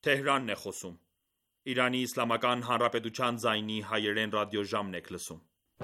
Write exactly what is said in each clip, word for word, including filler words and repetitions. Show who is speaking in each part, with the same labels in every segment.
Speaker 1: Թեհրանն է խոսում։ Իրանի Իսլամական Հանրապետության ձայնի հայերեն ռադիոժամն եք լսում։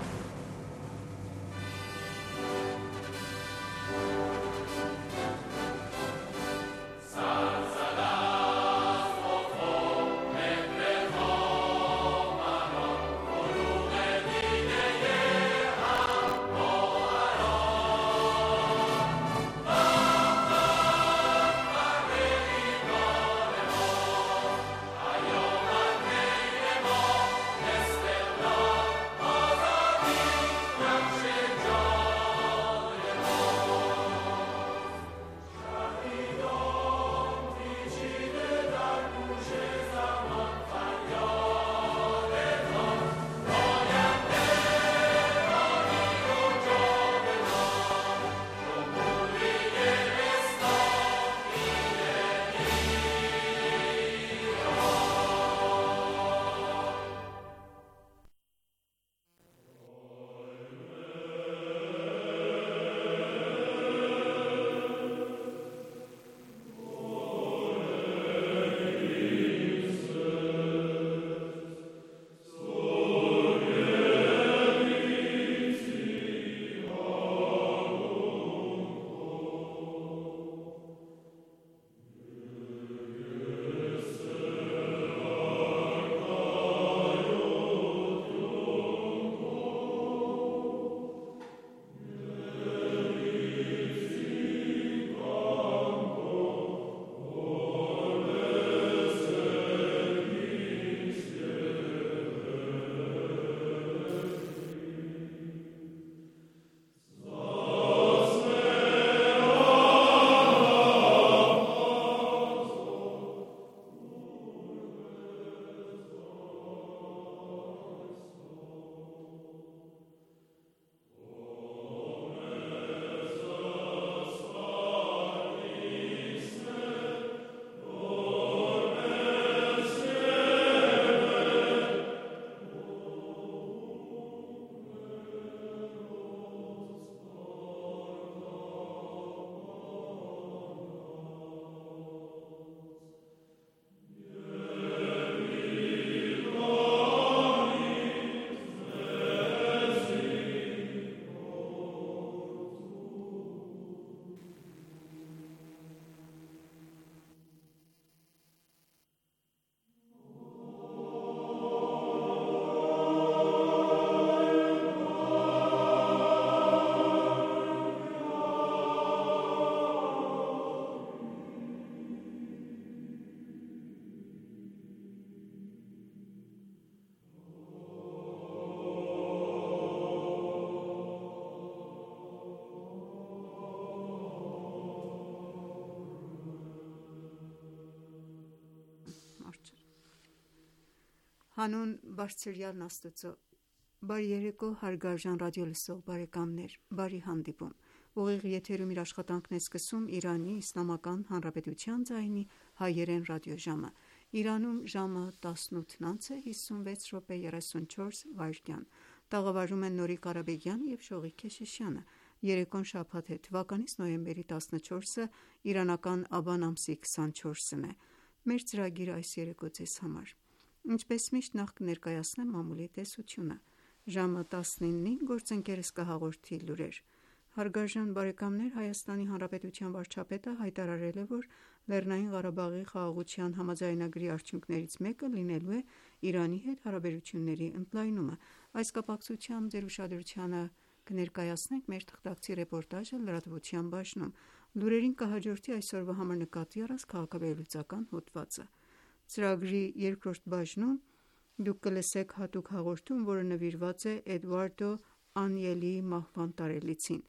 Speaker 2: Հանուն բարձրյալն Աստծո, բարի երեկո հարգարժան ռադիոլսող բարեկամներ, բարի հանդիպում։ Ուղիղ եթերում իր աշխատանքն է սկսում Իրանի Իսլամական Հանրապետության ձայնի հայերեն ռադիոժամը։ Իրանում ժամը տասնութն անց է հիսունվեց րոպե երեսունչորս վայրկյան։ Տաղավարում են Նորիկ Ղարաբեգյանը և Շողիկ Քեշիշյանը։ Երեկոն շաբաթ է, թվականից նոյեմբերի տասնչորսը, իրանական աբան ամսի քսանչորսն է։ Մեր ծրագիրը այս երեկո ձեզ համար ինչպես միշտ նախ կներկայացնեմ մամուլի տեսությունը։ Ժամը տասնինին գործընկերս կհաղորդի լուրեր։ Հարգարժան բարեկամներ, Հայաստանի Հանրապետության վարչապետը հայտարարել է, որ Լեռնային Ղարաբաղի խաղաղության համաձայնագրի արդյունքներից մեկը լինելու է Իրանի հետ հարաբերությունների ընդլայնումը։ Այս կապակցությամբ ձեր ուշադրությանը կներկայացնենք մեր թղթակցի ռեպորտաժը լրատվության բաժնում։ Լուրերին կհաջորդի այսօրվա համար նկատի առած քաղաքավերլուծական հոդվածը։ Ծրագրի երկրորդ բաժնում դուք կլսեք հատուկ հաղորդում, որը նվիրված է Էդուարդո Անիելիի մահվան տարելիցին։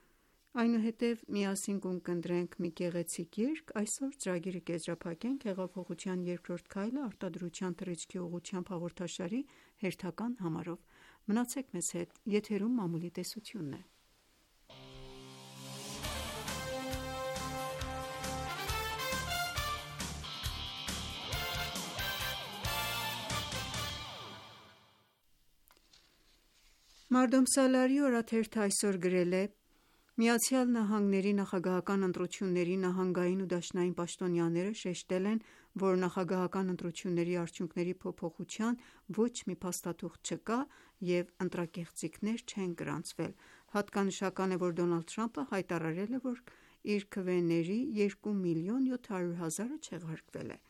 Speaker 2: Այնուհետև միասին կունկնդրենք մի գեղեցիկ երգ։ Այսօր ծրագիրը կեզրափակենք հեղափոխության երկրորդ քայլը արտադրության թռիչքի ուղղությամբ հաղորդաշարի հերթական համարով։ Մնացեք մեզ հետ, եթերում մամուլի տեսությունն է։ Մարդոմ Սալարի օրաթերթը այսօր գրել է. Միացյալ Նահանգների նախագահական ընտրությունների նահանգային ու դաշնային պաշտոնյաները շեշտել են, որ նախագահական ընտրությունների արդյունքների փոփոխության ոչ մի փաստաթուղթ չկա և ընտրակեղծիքներ չեն գրանցվել: Հատկանշական է, որ Դոնալդ Թրամփը հայտարարել է, որ իր քվեների երկու միլիոն յոթ հարյուր հազարը չեղարկվել է: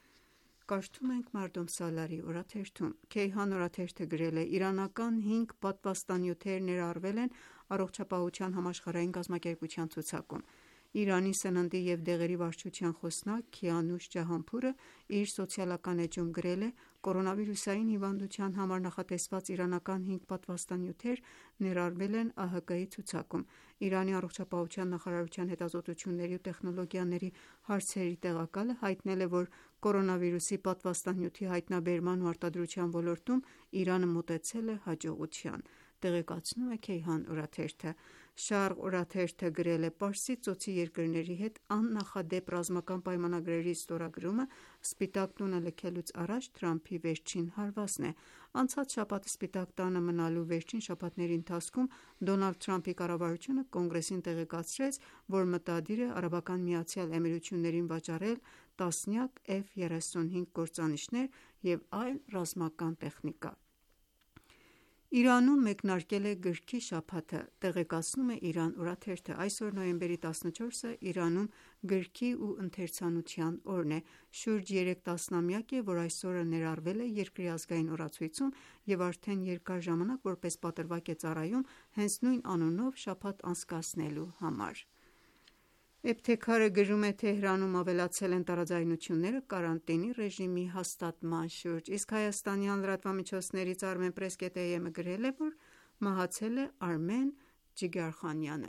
Speaker 2: Քեյհան օրաթերթը գրել է. «Իրանական հինգ պատվաստանյութեր ներառվել են Առողջապահության համաշխարհային կազմակերպության ցուցակում»: Իրանի սննդի և դեղերի վարչության խոսնակ Քիանուշ Ջահանփուրը իր սոցիալական էջում գրել է. «Կորոնավիրուսային հիվանդության համար նախատեսված իրանական հինգ պատվաստանյութեր ներառվել են ԱՀԿ-ի ցուցակում»: Իրանի առողջապահության նախարարության հետազոտությունների ու տեխնոլոգիաների հարցերի տեղակալը հայտնել է, որ կորոնավիրուսի պատվաստանյութի հայտնաբերման ու արտադրության ոլորտում Իրանը մոտեցել է հաջողության: Տեղեկացնում է Քեյհան օրաթերթը: Շարղ օրաթերթը գրել է. «Պարսից ծոցի երկրների հետ աննախադեպ ռազմական պայմանագրերի ստորագրումը Սպիտակ տունը լքելուց առաջ Թրամփի վերջին հարվածն է»: Անցած շաբաթ Սպիտակ տանը մնալու վերջին շաբաթների ընթացքում Դոնալդ Թրամփի կառավարությունը Կոնգրեսին տեղեկացրեց, որ մտադիր է ԱՄԷ-ին վաճառել տասնյակ Էֆ երեսունհինգ կործանիչներ և այլ ռազմական տեխնիկա: Իրանում մեկնարկել է գրքի շաբաթը: Տեղեկացնում է Իրան օրաթերթը: Այսօր նոյեմբերի տասնչորսը Իրանում գրքի ու ընթերցանության օրն է: Շուրջ երեք տասնամյակ է, որ այս օրը ներառվել է երկրի ազգային օրացույցում և արդեն երկար ժամանակ որպես պատրվակ է ծառայում հենց նույն անունով շաբաթ անցկացնելու համար: Էբթեքարը գրում է. «Թեհրանում ավելացել են տարաձայնությունները կարանտինի ռեժիմի հաստատման շուրջ»: Իսկ Հայաստանյան լրատվամիջոցներից Armenpress.am-ը գրել է, որ մահացել է Արմեն Ջիգարխանյանը: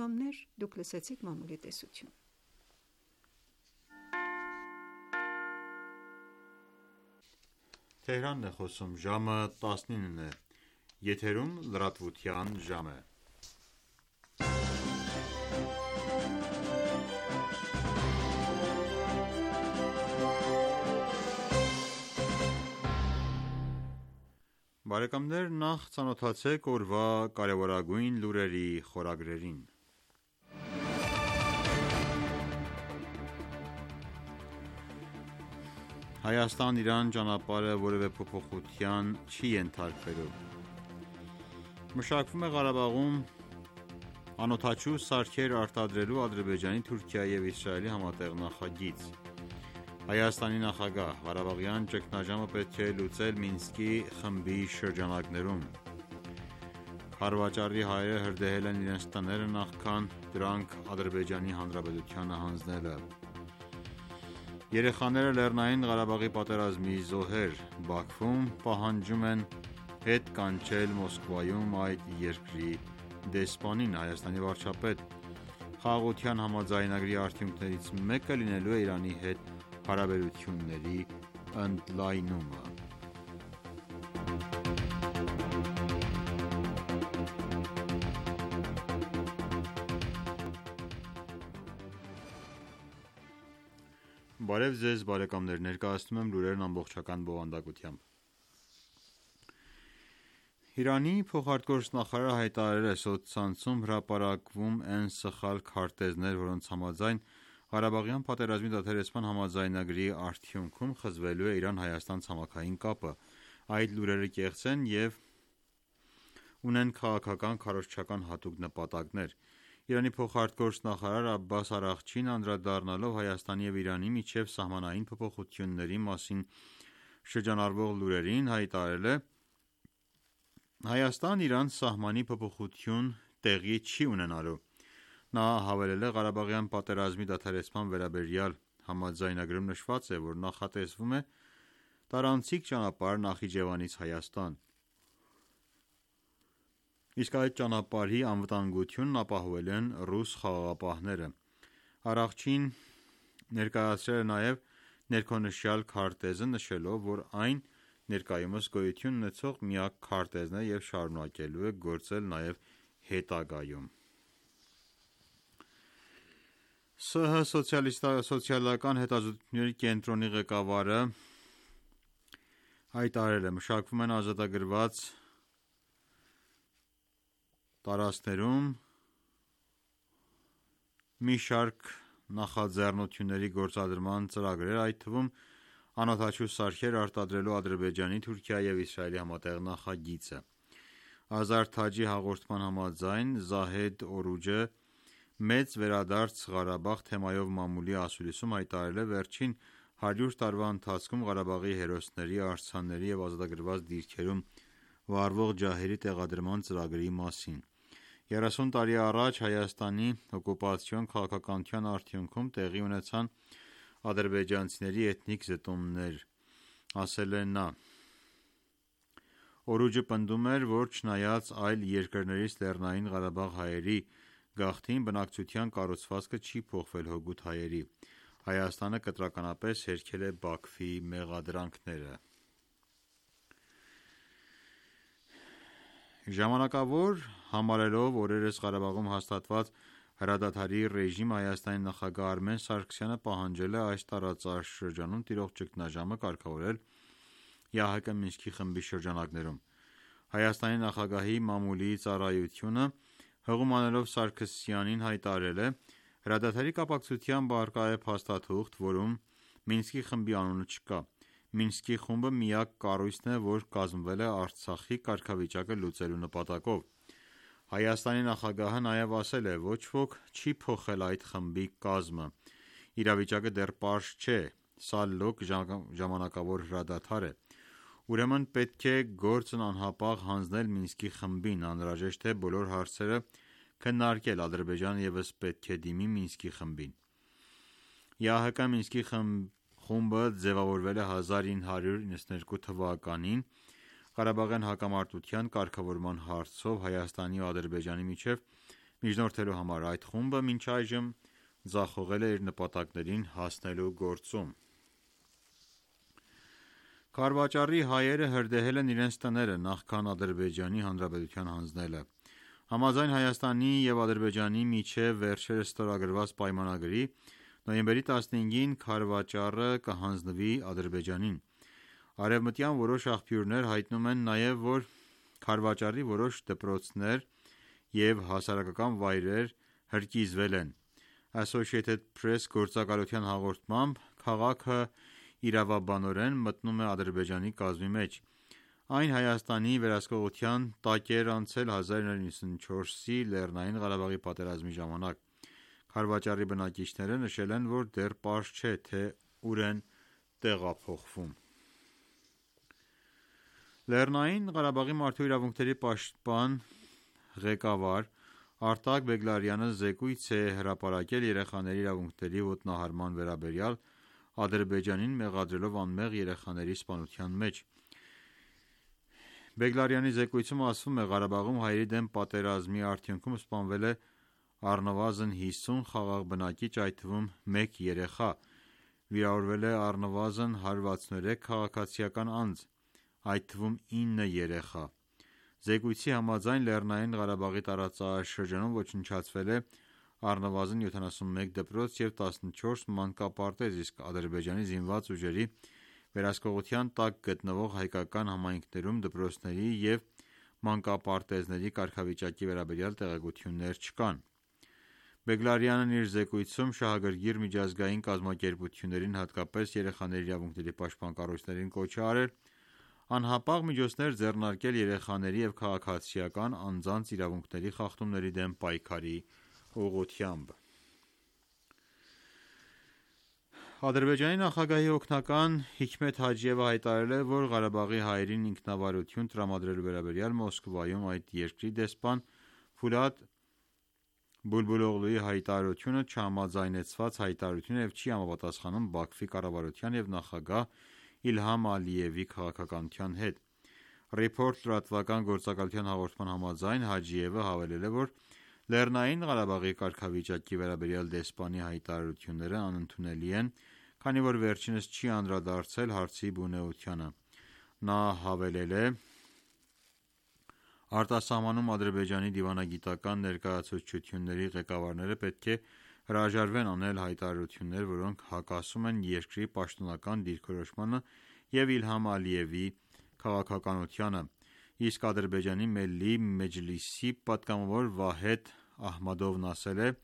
Speaker 3: Բարեկամներ նախ ծանոթացեք օրվա կարևորագույն լուրերի խորագրերին: Հայաստան-Իրան ճանապարհը որևէ փոփոխության չի ենթարկվելու: Մշակվում է Ղարաբաղում անօդաչու սարքեր արտադրելու Ադրբեջանի, Թուրքիայի և Իսրայելի համատեղ նախագիծ: Հայաստանի նախագահ. «Ղարաբաղյան ճգնաժամը պետք է լուծել Մինսկի խմբի շրջանակներում»: Քարվաճառի հայերը հրդեհել են իրենց տները, նախքան դրանք Ադրբեջանի Հանրապետությանը հանձնելը: Երեխաները Լեռնային Ղարաբաղի պատերազմի զոհեր: Բաքվում պահանջում են հետ կանչել Մոսկվայում այդ երկրի դեսպանին: Հայաստանի վարչապետ. «Խաղաղության համաձայնագրի արդյունքներից մեկը լինելու է Իրանի հետ հարաբերությունների ընդլայնումը»: Բարև Ձեզ բարեկամներ: Ներկայացնում եմ լուրերն ամբողջական բովանդակությամբ: Իրանի փոխարտգործնախարարը հայտարարել է. «Սոցցանցում հրապարակվում են սխալ քարտեզներ, որոնց համաձայն Ղարաբաղյան պատերազմի դադարեցման համաձայնագրի արդյունքում խզվելու է Իրան-Հայաստան ցամաքային կապը: Այդ լուրերը կեղծ են և ունեն քաղաքական քարոզչական հատուկ նպատակներ»: Իրանի փոխարտգործնախարար Աբբաս Արաղչին անդրադառնալով Հայաստանի և Իրանի միջև սահմանային փոփոխությունների մասին շրջանառվող լուրերին հայտարարել է. «Հայաստան-Իրան սահմանի փոփոխություն տեղի չի ունենալու»: Նա հավելել է. «Ղարաբաղյան պատերազմի դադարեցման վերաբերյալ համաձայնագրում նշված է, որ նախատեսվում է տարանցիկ ճանապարհ Նախիջևանից Հայաստան: Իսկ այդ ճանապարհի անվտանգությունն ապահովել են ռուս խաղաղապահները»: Արաղչին ներկայացրել է նաև ներքոնշյալ քարտեզը, նշելով, որ այն ներկայումս գոյություն ունեցող միակ քարտեզն է և շարունակելու է գործել նաև հետագայում: ՍՀ սոցիալական հետազոտությունների կենտրոնի ղեկավարը հայտարարել է. «Մշակվում են ազատագրված տարածքներում մի շարք նախաձեռնությունների գործադրման ծրագրեր, այդ թվում անօդաչու սարքեր արտադրելու Ադրբեջանի, Թուրքիայի և Իսրայելի համատեղ նախագիծը։ Ազար Թաջի հաղորդման համաձայն Զահեդ Օրուջը մեծ վերադարձ Ղարաբաղ թեմայով մամուլի ասուլիսում հայտարարել է վերջին հարյուր տարվա ընթացքում Ղարաբաղի հերոսների, արձանների և ազատագրված դիրքերում վարվող ջահերի տեղադրման ծրագրի մասին։ երեսուն տարի առաջ Հայաստանի օկուպացիոն քաղաքականության արդյունքում տեղի ունեցան ադրբեջանցիների էթնիկ զտումներ, ասել է նա։ Օրուջը պնդում էր, որ չնայած այլ երկրներից Լեռնային Ղարաբաղ հայերի գաղթին, բնակչության կառուցվածքը չի փոխվել հօգուտ հայերի։ Հայաստանը կտրականապես հերքել է Բաքվի մեղադրանքները։ Ժամանակավոր համարելով օրերս Ղարաբաղում հաստատված հրադադարի ռեժիմը, Հայաստանի նախագահ Արմեն Սարգսյանը պահանջել է այս տարածաշրջանում տիրող ճգնաժամը կարգավորել ԵԱՀԿ Մինսկի խմբի շրջանակներում։ Հայաստանի նախագահի մամուլի ծառայությունը հղում անելով Սարգսյանին հայտարարել է. հրադադարի կապակցությամբ առկա է փաստաթուղթ, որում Մինսկի խմբի անունը չկա։ Մինսկի խումբը միակ կառույցն է, որ կազմվել է Արցախի կարգավիճակը լուծելու նպատակով։ Հայաստանի նախագահը նաև ասել է. ոչ ոք չի փոխել այդ խմբի կազմը, իրավիճակը դեռ պարզ չէ, սա լոկ ժամանակավոր հրադադար է։ Ուրեմն պետք է գործն անհապաղ հանձնել Մինսկի խմբին, անհրաժեշտ է բոլոր հարցերը քննարկել, Ադրբեջանը ևս պետք է դիմի Մինսկի խմբին։ ԵԱՀԿ Մինսկի խումբը ձևավորվել է հազար ինը հարյուր իննսունյոթ թվականին Ղարաբաղյան հակամարտության կարգավորման հարցով Հայաստանի ու Ադրբեջանի միջև միջնորդելու համար։ Այդ խումբը մինչ այժմ ձախողել է իր նպատակներին հասնելու գործում։ Քարվաճառի հայերը հրդեհել են իրենց տները, նախքան Ադրբեջանի Հանրապետության հանձնելը։ Համաձայն Հայաստանի և Ադրբեջանի միջև վերջերս ստորագրված պայմանագրի, նոյեմբերի տասնհինգին քարվաճառը կհանձնվի Ադրբեջանին։ Արևմտյան որոշ աղբյուրներ հայտնում են նաև, որ քարվաճառի որոշ դպրոցներ և հասարակական վայրեր հրկիզվել են։ Associated Press գործակալության հաղորդմամբ քաղաքը իրավաբանորեն մտնում է Ադրբեջանի կազմի մեջ։ Այն Հայաստանի վերահսկողության տակ էր անցել հազար ինը հարյուր նվաթ Լեռնային Ղարաբաղի պատերազմի ժամանակ։ Քարվաճառի բնակիչները նշել են, որ դեռ պարզ չէ, թե ուր են տեղափոխվում։ Լեռնային Ղարաբաղի մարդու իրավունքների պաշտպան ղեկավար Արտակ Բեգլարյանը զեկույց է հրապարակել երեխաների իրավունքների ոտնահարման վերաբերյալ, Ադրբեջանին մեղադրելով անմեղ երեխաների սպանության մեջ։ Բեգլարյանի զեկույցում ասվում է. Ղարաբաղում հայերի դեմ պատերազմի արդյունքում սպանվել է առնվազն հիսուն խաղաղ բնակիչ, այդ թվում մեկ երեխա, վիրավորվել է առնվազն հարյուր վաթսունութ քաղաքացիական անձ, այդ թվում ինը երեխա։ Զեկույցի համաձայն Լեռնային Ղարաբաղի տարածաշրջանում ոչնչացվել է առնվազն յոթանասունմեկ դպրոց և տասնչորս մանկապարտեզ, իսկ Ադրբեջանի զինված ուժերի վերահսկողության տակ գտնվող հայկական համայնքներում դպրոցների և մանկապարտեզների կարգավիճակի վերաբերյալ տեղեկություններ չկան։ Բեգլարյանն իր զեկույցում շահագրգիռ միջազգային կազմակերպություններին, հատկապես երեխաների իրավունքների պաշտպան կառույցներին կոչ է արել անհապաղ միջոցներ ձեռնարկել երեխաների և քաղաքացիական անձանց իրավունքների խախտումների դեմ պայքարի ուղղությամբ։ Ադրբեջանի նախագահի օգնական Հիքմեթ Հաջիևը հայտարարել է, որ Ղարաբաղի հայերին ինքնավարություն տրամադրելու վերաբերյալ Մոսկվայում այդ երկրի դեսպան Ֆուլադ Բուլբուլօղլուի հայտարարությունը չհամաձայնեցված հայտարարություն է և չի համապատասխանում Բաքվի կառավարության և նախագահ Իլհամ Ալիևի քաղաքականության հետ։ Report լրատվական գործակալության հաղորդման համաձայն Հաջիևը հավելել է, որ Լեռնային Ղարաբաղի կարգավիճակի վերաբերյալ դեսպանի հայտարարությունները անընդունելի են, քանի որ վերջինս չի անդրադարձել հարցի բունեությանը։ Նա հավելել է. Արտասահմանում Ադրբեջանի դիվանագիտական ներկայացուցչությունների ղեկավարները պետք է հրաժարվեն անել հայտարարություններ, որոնք հակասում են երկրի պաշտոնական դիրքորոշմանը և Իլհամ Ալիևի քաղաքականությանը, իսկ Ադրբեջանի Մելլի Մեջլիսի պատգամավոր Վահեդ Ահմադովն ասել է.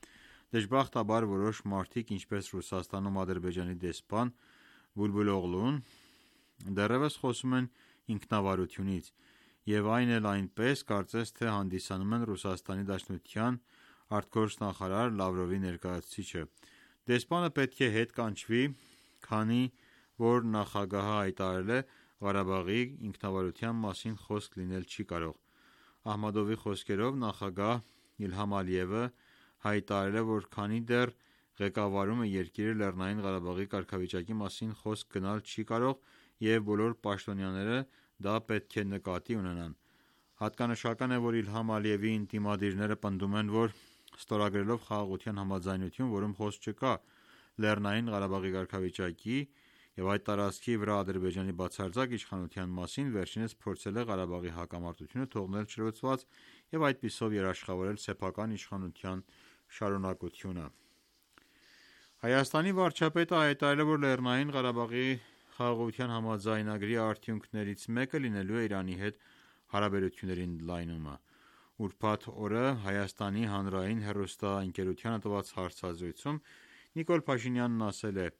Speaker 3: Դժբախտաբար որոշ մարդիկ, ինչպես Ռուսաստանում Ադրբեջանի դեսպան Բուլբուլ Օղլուն, դեռևս խոսում են ինքնավարությունից և այն էլ այնպես, կարծես թե հանդիսանում են Ռուսաստանի Դաշնության արտգործնախարար Լավրովի ներկայացուցիչը։ Դեսպանը պետք է հետ կանչվի, քանի որ նախագահը հայտարարել է Ղարաբաղի ինքնավարության մասին խոսք լինել չի կարող։ Ահմադովի խոսքերով նախագահ Իլհամ Ալիևը հայտարարել է, որ քանի դեռ ղեկավարում է երկիրը, Լեռնային Ղարաբաղի կարգավիճակի մասին խոսք գնալ չի կարող և բոլոր պաշտոնյաները դա պետք է նկատի ունենան։ Հատկանշական է, որ Իլհամ Ալիևի ընդդիմադիրները պնդում են, որ ստորագրելով խաղաղության համաձայնություն, որում խոսք չկա Լեռնային Ղարաբաղի կարգավիճակի և այդ տարածքի վրա Ադրբեջանի բացարձակ իշխանության մասին, վերջինս փորձել է Ղարաբաղի հակամարտությունը թողնել չլուծված և այդպիսով երաշխավորել սեփական իշխանության շարունակությունը։ Հայաստանի վարչապետը հայտարարել է, որ Լեռնային Ղարաբաղի խաղաղության համաձայնագրի արդյունքներից մեկը լինելու է Իրանի հետ հարաբերությունների ընդլայնումը։ Ուրբաթ օրը Հայաստանի հանրային հեռուստաընկերությանը տված հարցազրույցում Նիկոլ Փաշինյանն ասել է.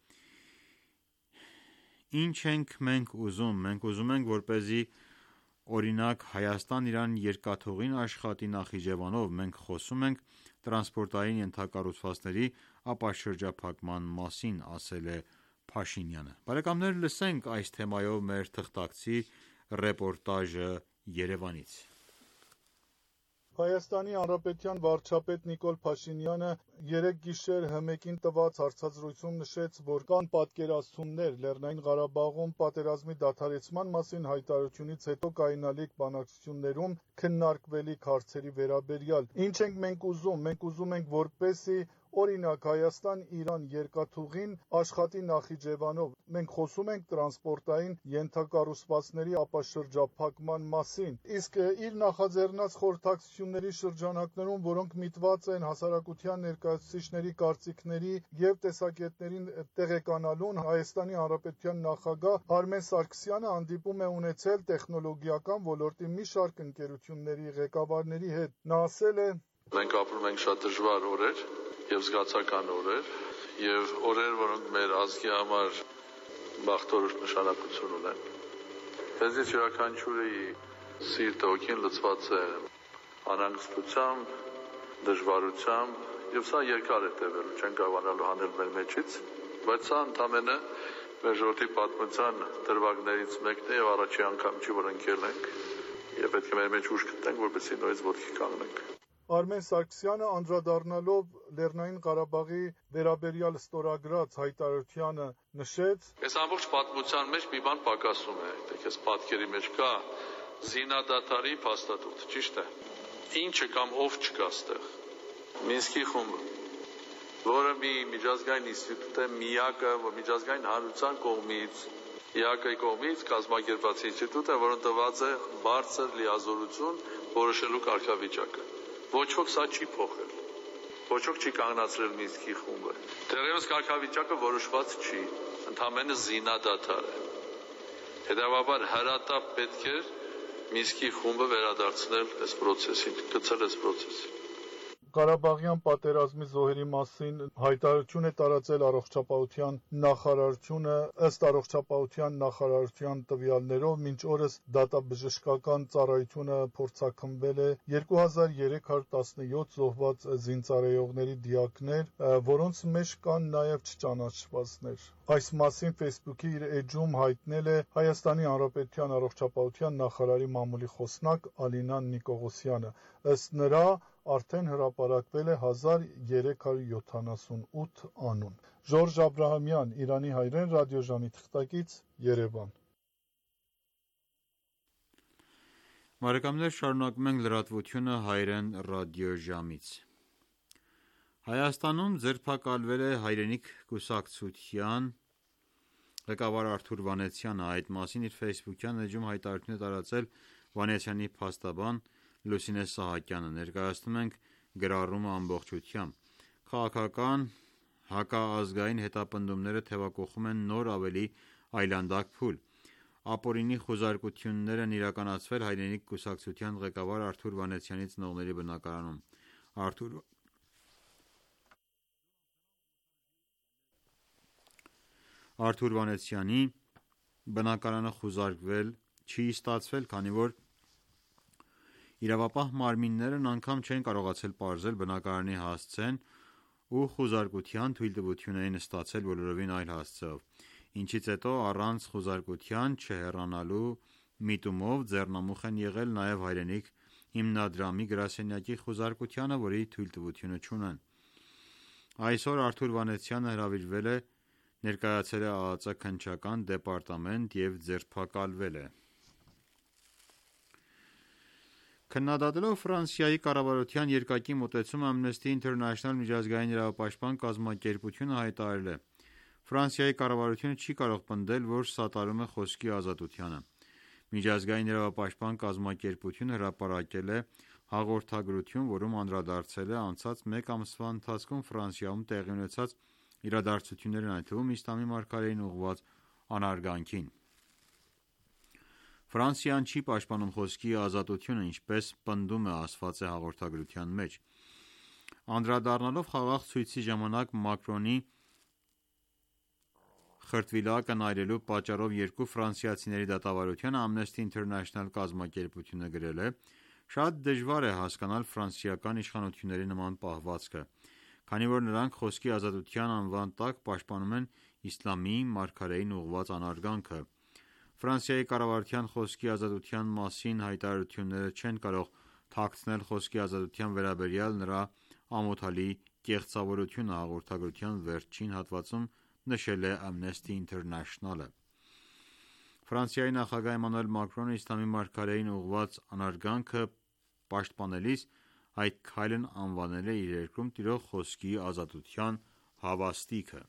Speaker 3: «Ինչ ենք մենք ուզում, մենք ուզում ենք, որպեսզի օրինակ Հայաստան-Իրան երկաթուղին աշխատի Նախիջևանով, մենք խոսում ենք տրանսպորտային ենթակառուցվածքների ապաշրջափակման մասին», ասել է Փաշինյանը։ Բարեկամներ, լսենք այս թեմայով մեր թղթակցի ռեպորտաժը Երևանից։
Speaker 4: Հայաստանի Հանրապետության վարչապետ Նիկոլ Փաշինյանը երեկ գիշեր հմեկին տված հարցազրույցում նշեց, որ կան պատկերացումներ Լեռնային Ղարաբաղում պատերազմի դադարեցման մասին հայտարարությունից հետո կայանալիք բանակցություններում քննարկվելիք հարցերի վերաբերյալ։ Ինչ ենք մենք ուզում, մենք ուզում ենք, որպեսզի օրինակ Հայաստան-Իրան երկաթուղին աշխատի Նախիջևանով, մենք խոսում ենք տրանսպորտային ենթակառուցվածքների ապաշրջափակման մասին, իսկ իր նախաձեռնած խորհրդակցությունների շրջանակներում, որոնք միտված են հասարակության ներկայացուցիչների կարծիքների և տեսակետներին տեղեկանալուն, Հայաստանի Հանրապետության նախագահ Արմեն Սարգսյանը հանդիպում է ունեցել տեխնոլոգիական ոլորտի մի շարք ընկերությունների ղեկավարների հետ։ Նա ասել է.
Speaker 5: «Մենք ապրում ենք շատ դժվար օրեր և զգացական օրեր, և օրեր, որոնք մեր ազգի համար բախտորոշ նշանակություն ունեն։ Մեզնից յուրաքանչյուրի սիրտը, հոգին լցված է անհանգստությամբ, դժվարությամբ, և սա երկար է տևելու, չենք կարողանալու հանել մեր մեջից, բայց սա ընդամենը մեր ժողովրդի պատմության դրվագներից մեկն է և առաջին անգամ չի, որ ընկել ենք, և պետք է մեր մեջ ուժ գտնենք, որպեսզի նորից ոտքի կանգնենք»։
Speaker 4: Արմեն Սարգսյանը անդրադառնալով Լեռնային Ղարաբաղի վերաբերյալ ստորագրած հայտարարությանը նշեց.
Speaker 5: «Այս ամբողջ պատմության մեջ մի բան պակասում է, այդտեղ այս պատկերի մեջ կա զինադադարի փաստաթուղթ, ճիշտ է։ Ինչը կամ ով չկա այստեղ։ Մինսկի խումբը, որը մի միջազգային ինստիտուտ է, միակը, որ միջազգային հանրության կողմից, ԵԱՀԿ-ի կողմից կազմակերպված ինստիտուտ է, որը տված է բարձր լիազորություն որոշելու կարգավիճակը։ Ոչ ոք սա չի փոխել, ոչ ոք չի կանգնացրել Մինսկի խումբը։ Դեռևս կարգավիճակը որոշված չի, ընդամենը զինադադար է։ Հետևաբար հրատապ պետք է Մինսկի խումբը վերադարձնել այս պրոցեսին, գցել այս պրոցեսին»։
Speaker 4: Ղարաբաղյան պատերազմի զոհերի մասին հայտարարություն է տարածել առողջապահության նախարարությունը։ Ըստ առողջապահության նախարարության տվյալներով մինչ օրս դատաբժշկական ծառայությունը փորձաքննվել է երկու հազար երեք հարյուր տասնյոթ զոհված զինծառայողների դիակներ, որոնց մեջ կան նաև չճանաչվածներ։ Այս մասին Facebook-ի իր էջում հայտնել է Հայաստանի Հանրապետության առողջապահության նախարարի մամուլի խոսնակ Ալինա Նիկողոսյանը։ Ըստ նրա, արդեն հրապարակվել է հազար երեք հարյուր յոթանասունութ անուն։ Ժորժ Աբրահամյան, Իրանի հայրեն ռադիոժամի թղթակից, Երևան։
Speaker 3: Բարեկամներ, շարունակում ենք լրատվությունը հայրեն ռադիոժամից։ Հայաստանում ձերբակալվել է Հայրենիք կուսակցության ղեկավար Արթուր Վանեցյանը։ Այդ մասին իր ֆեյսբուքյան էջում հայտարարություն է տարածել Վանեցյանի փաստաբան Լուսինե Սահակյանը։ Ներկայացնում ենք գրառումը ամբողջությամբ։ Քաղաքական հակաազգային հետապնդումները թևակողում են նոր ավելի այլանդակ փուլ։ Ապօրինի խուզարկություններ են իրականացվել Հայրենիք կուսակցության ղեկավար Արթուր Վանեցյանի ծնողների բնակարանում։ Արթուր Արթուր Վանեցյանի բնակարանը խուզարկվել չի ստացվել, քանի որ իրավապահ մարմիններն անգամ չեն կարողացել պարզել բնակարանի հասցեն ու խուզարկության թույլտվություն էին ստացել բոլորովին այլ հասցեով, ինչից հետո առանց խուզարկության չհեռանալու միտումով ձեռնամուխ են եղել նաև Հայրենիք հիմնադրամի գրասենյակի խուզարկությանը, որի թույլտվությունը չունեն։ Այսօր Արթուր Վանեցյանը հրավիրվել է, ներկայացել է ԱԱԾ քննչական դեպարտամենտ և ձերբակալվել է։ Քննադատելով Ֆրանսիայի կառավարության երկակի մոտեցումը, Amnesty International միջազգային իրավապաշտպան կազմակերպությունը հայտարարել է. Ֆրանսիայի կառավարությունը չի կարող պնդել, որ սատարում է խոսքի ազատությանը։ Միջազգային իրավապաշտպան կազմակերպությունը հրապարակել է հաղորդագրություն, որում անդրադարձել է անցած մեկ ամսվա ընթացքում Ֆրանսիայում տեղի ունեցած իրադարձություններին, այդ թվում իսլամի մարգարեին ուղղված անարգանքին։ Ֆրանսիան չի պաշտպանում խոսքի ազատությունը, ինչպես պնդում է ասված է հաղորդագրության մեջ։ Անդրադառնալով խաղաղ ցույցի ժամանակ Մակրոնի խրտվիլակը նայրելու պատճառով երկու ֆրանսիացիների դատավարությանը, Amnesty International կազմակերպությունը գրել է. «Շատ դժվար է հասկանալ ֆրանսիական իշխանությունների նման պահվածքը, քանի որ նրանք խոսքի ազատության անվան տակ պաշտպանում են իսլամի մարգարեին ուղղված անարգանքը։ Ֆրանսիայի կառավարության խոսքի ազատության մասին հայտարարությունները չեն կարող թաքցնել խոսքի ազատության վերաբերյալ նրա ամոթալի կեղծավորությունը», հաղորդագրության վերջին հատվածում նշել է Amnesty International-ը։ Ֆրանսիայի նախագահ Էմանուել Մակրոնը իսլամի մարգարեին ուղղված անարգանքը պաշտպանելիս այդ քայլն անվանել է իր երկրում տիրող խոսքի ազատության հավաստիքը։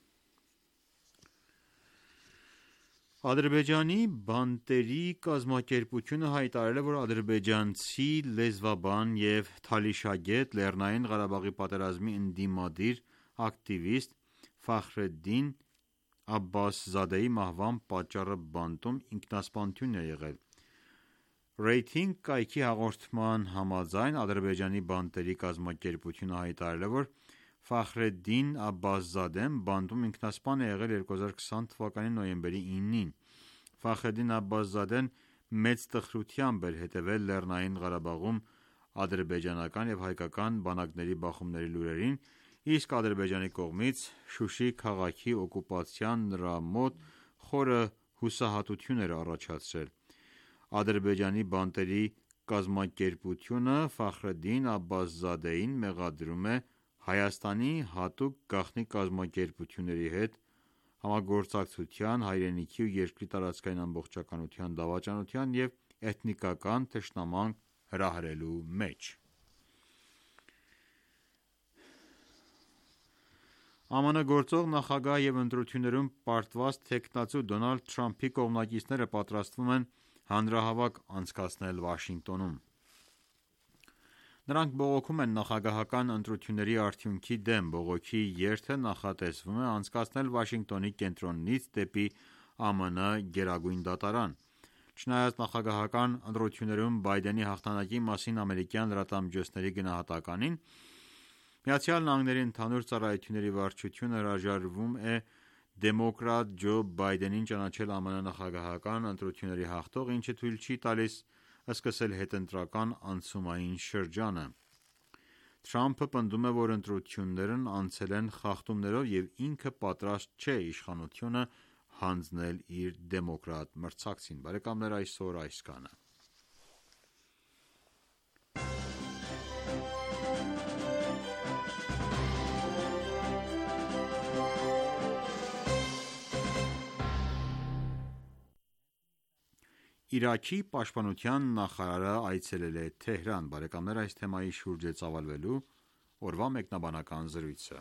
Speaker 3: Ադրբեջանի բանտերի կազմակերպությունը հայտարարել է, որ ադրբեջանցի լեզվաբան և թալիշագետ, Լեռնային Ղարաբաղի պատերազմի ընդդիմադիր ակտիվիստ Ֆախրեդդին Աբբասզադեի մահվան պատճառը բանտում ինքնասպանությունն է եղել։ Ռեյթինգ կայքի հաղորդման համաձայն Ադրբեջանի բանտերի կազմակերպությունը հայտարարել է, որ Ֆախրեդդին Աբբասզադեն բանտում ինքնասպան է եղել երկու հազար քսան թվականի նոյեմբերի իննին։ Ֆախրեդդին Աբբասզադեն մեծ տխրությամբ էր հետևել Լեռնային Ղարաբաղում ադրբեջանական և հայկական բանակների բախումների լուրերին, իսկ Ադրբեջանի կողմից Շուշի քաղաքի օկուպացիան նրա մոտ խորը հուսահատություն էր առաջացրել։ Ադրբեջանի բանտերի կազմակերպությունը Ֆախրեդդին Աբբասզադեին մեղադրում է Հայաստանի հատուկ գաղտնի կազմակերպությունների հետ համագործակցության, հայրենիքի ու երկրի տարածքային ամբողջականության դավաճանության և էթնիկական թշնամանք հրահրելու մեջ։ ԱՄՆ գործող նախագահ և ընտրություններում պարտված թեկնածու Դոնալդ Թրամփի կողմնակիցները պատրաստվում են հանրահավաք անցկացնել Վաշինգտոնում։ Նրանք բողոքում են նախագահական ընտրությունների արդյունքի դեմ։ Բողոքի երթը նախատեսվում է անցկացնել Վաշինգտոնի կենտրոնից դեպի ԱՄՆ Գերագույն դատարան։ Չնայած նախագահական ընտրություններում Բայդենի հաղթանակի մասին ամերիկյան լրատվամիջոցների գնահատականին, Միացյալ Նահանգների ընդհանուր ծառայությունների վարչությունը հրաժարվում է դեմոկրատ Ջո Բայդենին ճանաչել ԱՄՆ նախագահական ընտրությունների հաղթող, ինչը թույլ չի տալիս սկսել հետընտրական անցումային շրջանը։ Թրամփը պնդում է, որ ընտրություններն անցել են խախտումներով և ինքը պատրաստ չէ իշխանությունը հանձնել իր դեմոկրատ մրցակցին։ Բարեկամներ, այսօր այսքանը։ Իրաքի պաշտպանության նախարարը այցելել է Թեհրան։ Բարեկամներ, այս թեմայի շուրջ է ծավալվելու օրվա մեկնաբանական զրույցը։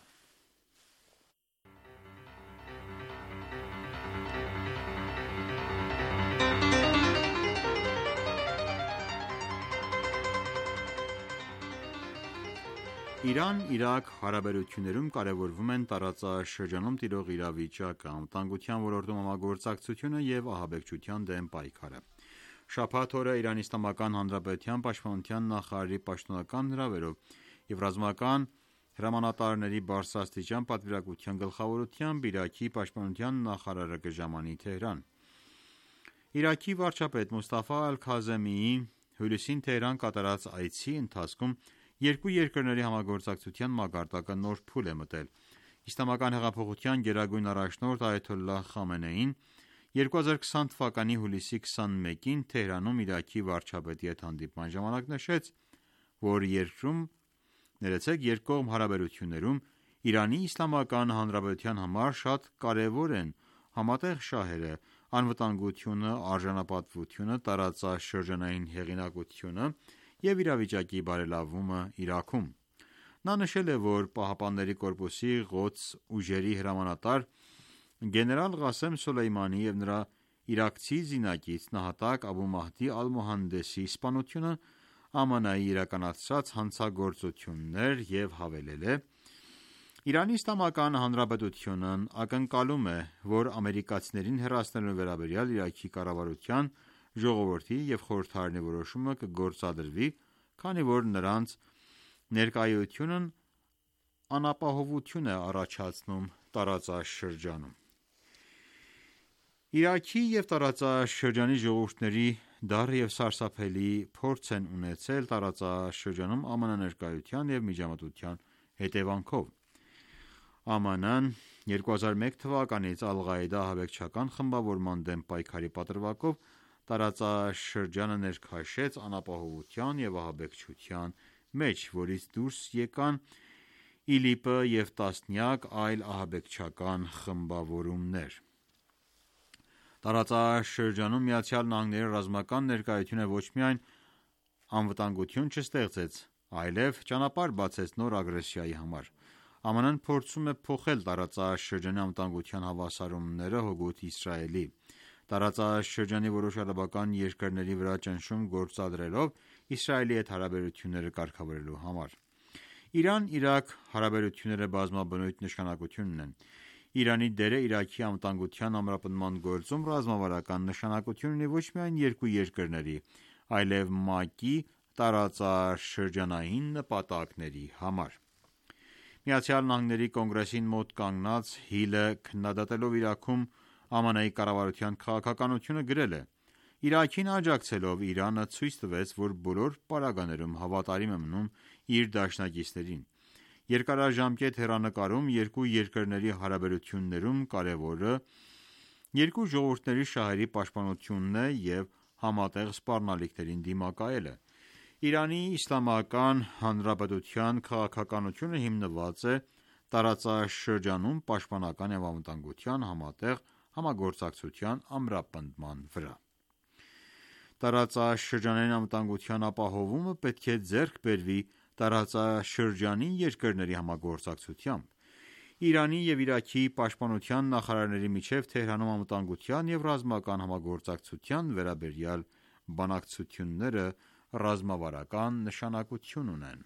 Speaker 3: Իրան-Իրաք հարաբերություններում կարևորվում են տարածաշրջանում տիրող իրավիճակը, անվտանգության ոլորտում համագործակցությունը և ահաբեկչության դեմ պայքարը։ Շաբաթ օրը Իրանի Իսլամական Հանրապետության պաշտպանության նախարարի պաշտոնական հրավերով և ռազմական հրամանատարների բարձրաստիճան պատվիրակության գլխավորությամբ Իրաքի պաշտպանության նախարարը կժամանի Թեհրան։ Իրաքի վարչապետ Մուստաֆա Ալ-Քազեմիի հուլիսին Թեհրան կատարած այցի ընթացքում երկու երկրների համագործակցության մակարդակը նոր փուլ է մտել։ Իսլամական հեղափոխության գերագույն առաջնորդ Այաթոլլահ Խամենեին երկու հազար քսան թվականի հուլիսի քսանմեկին Թեհրանում Իրաքի վարչապետի հետ հանդիպման ժամանակ նշեց, որ երկրում ներեցեք երկկողմ հարաբերություններում Իրանի Իսլամական Հանրապետության համար շատ կարևոր են համատեղ շահերը, անվտանգությունը, արժանապատվությունը, տարածաշրջանային հեղինակությունը և իրավիճակի բարելավումը Իրաքում։ Նա նշել է, որ ԻՀՊԿ-ի Ղոդս ուժերի հրամանատար գեներալ Ղասեմ Սոլեյմանի և նրա իրաքցի զինակից նահատակ Աբու Մահդի Ալ-Մոհանդեսի սպանությունը ԱՄՆ-ի իրականացրած հանցագործություններ և հավելել է.«Իրանի Իսլամական Հանրապետությունն ակնկալում է, որ ամերիկացիներին հեռացնելու վերաբերյալ Իրաքի կառավարության, ժողովրդի և խորհրդարանի որոշումը կգործադրվի, քանի որ նրանց ներկայությունն անապահովություն է առաջացնում տարածաշրջանում»։ Իրաքի և տարածաշրջանի ժողովուրդների դառը և սարսափելի փորձ են ունեցել տարածաշրջանում ԱՄՆ ներկայության և միջամտության հետևանքով։ ԱՄՆ-ն երկու հազար մեկ թվականից Ալ-Ղաիդա ահաբեկչական խմբավորման դեմ պայքարի պատրվակով տարածաշրջանը ներքաշեց անապահովության և ահաբեկչության մեջ, որից դուրս եկան ԻԼԻՊ-ը և տասնյակ այլ ահաբեկչական խմբավորումներ։ Տարածաշրջանում ԱՄՆ-ի ռազմական ներկայությունը ոչ միայն անվտանգություն չստեղծեց, այլև ճանապարհ բացեց նոր ագրեսիայի համար։ ԱՄՆ-ն փորձում է փոխել տարածաշրջանի անվտանգության հավասարումները հօգուտ Իսրայելի՝ տարածաշրջանի որոշ արաբական երկրների վրա ճնշում գործադրելով Իսրայելի հետ հարաբերությունները կարգավորելու համար։ Իրան-Իրաք հարաբերությունները բազմաբնույթ նշանակություն ունեն։ Իրանի դերը Իրաքի անվտանգության ամրապնդման գործում ռազմավարական նշանակություն ունի ոչ միայն երկու երկրների, այլև ՄԱԿ-ի տարածաշրջանային նպատակների համար։ ԱՄՆ Կոնգրեսին մոտ կանգնած Հիլը քննադատելով Իրաքում ԱՄՆ-ի կառավարության քաղաքականությունը գրել է.«Իրաքին աջակցելով Իրանը ցույց տվեց, որ բոլոր պարագաներում հավատարիմ է մնում իր դաշնակիցներին։ Երկարաժամկետ հեռանկարում երկու երկրների հարաբերություններում կարևորը երկու ժողովուրդների շահերի պաշտպանությունն է և համատեղ սպառնալիքներին դիմակայելը։ Իրանի Իսլամական Հանրապետության քաղաքականությունը հիմնված է տարածաշրջանում պաշտպանական և անվտանգության համատեղ համագործակցության ամրապնդման վրա։ Տարածաշրջանային անվտանգության ապահովումը պետք է ձեռք բերվի տարածաշրջանի երկրների համագործակցությամբ։ Իրանի և Իրաքի պաշտպանության նախարարների միջև Թեհրանում անվտանգության և ռազմական համագործակցության վերաբերյալ բանակցությունները ռազմավարական նշանակություն ունեն»։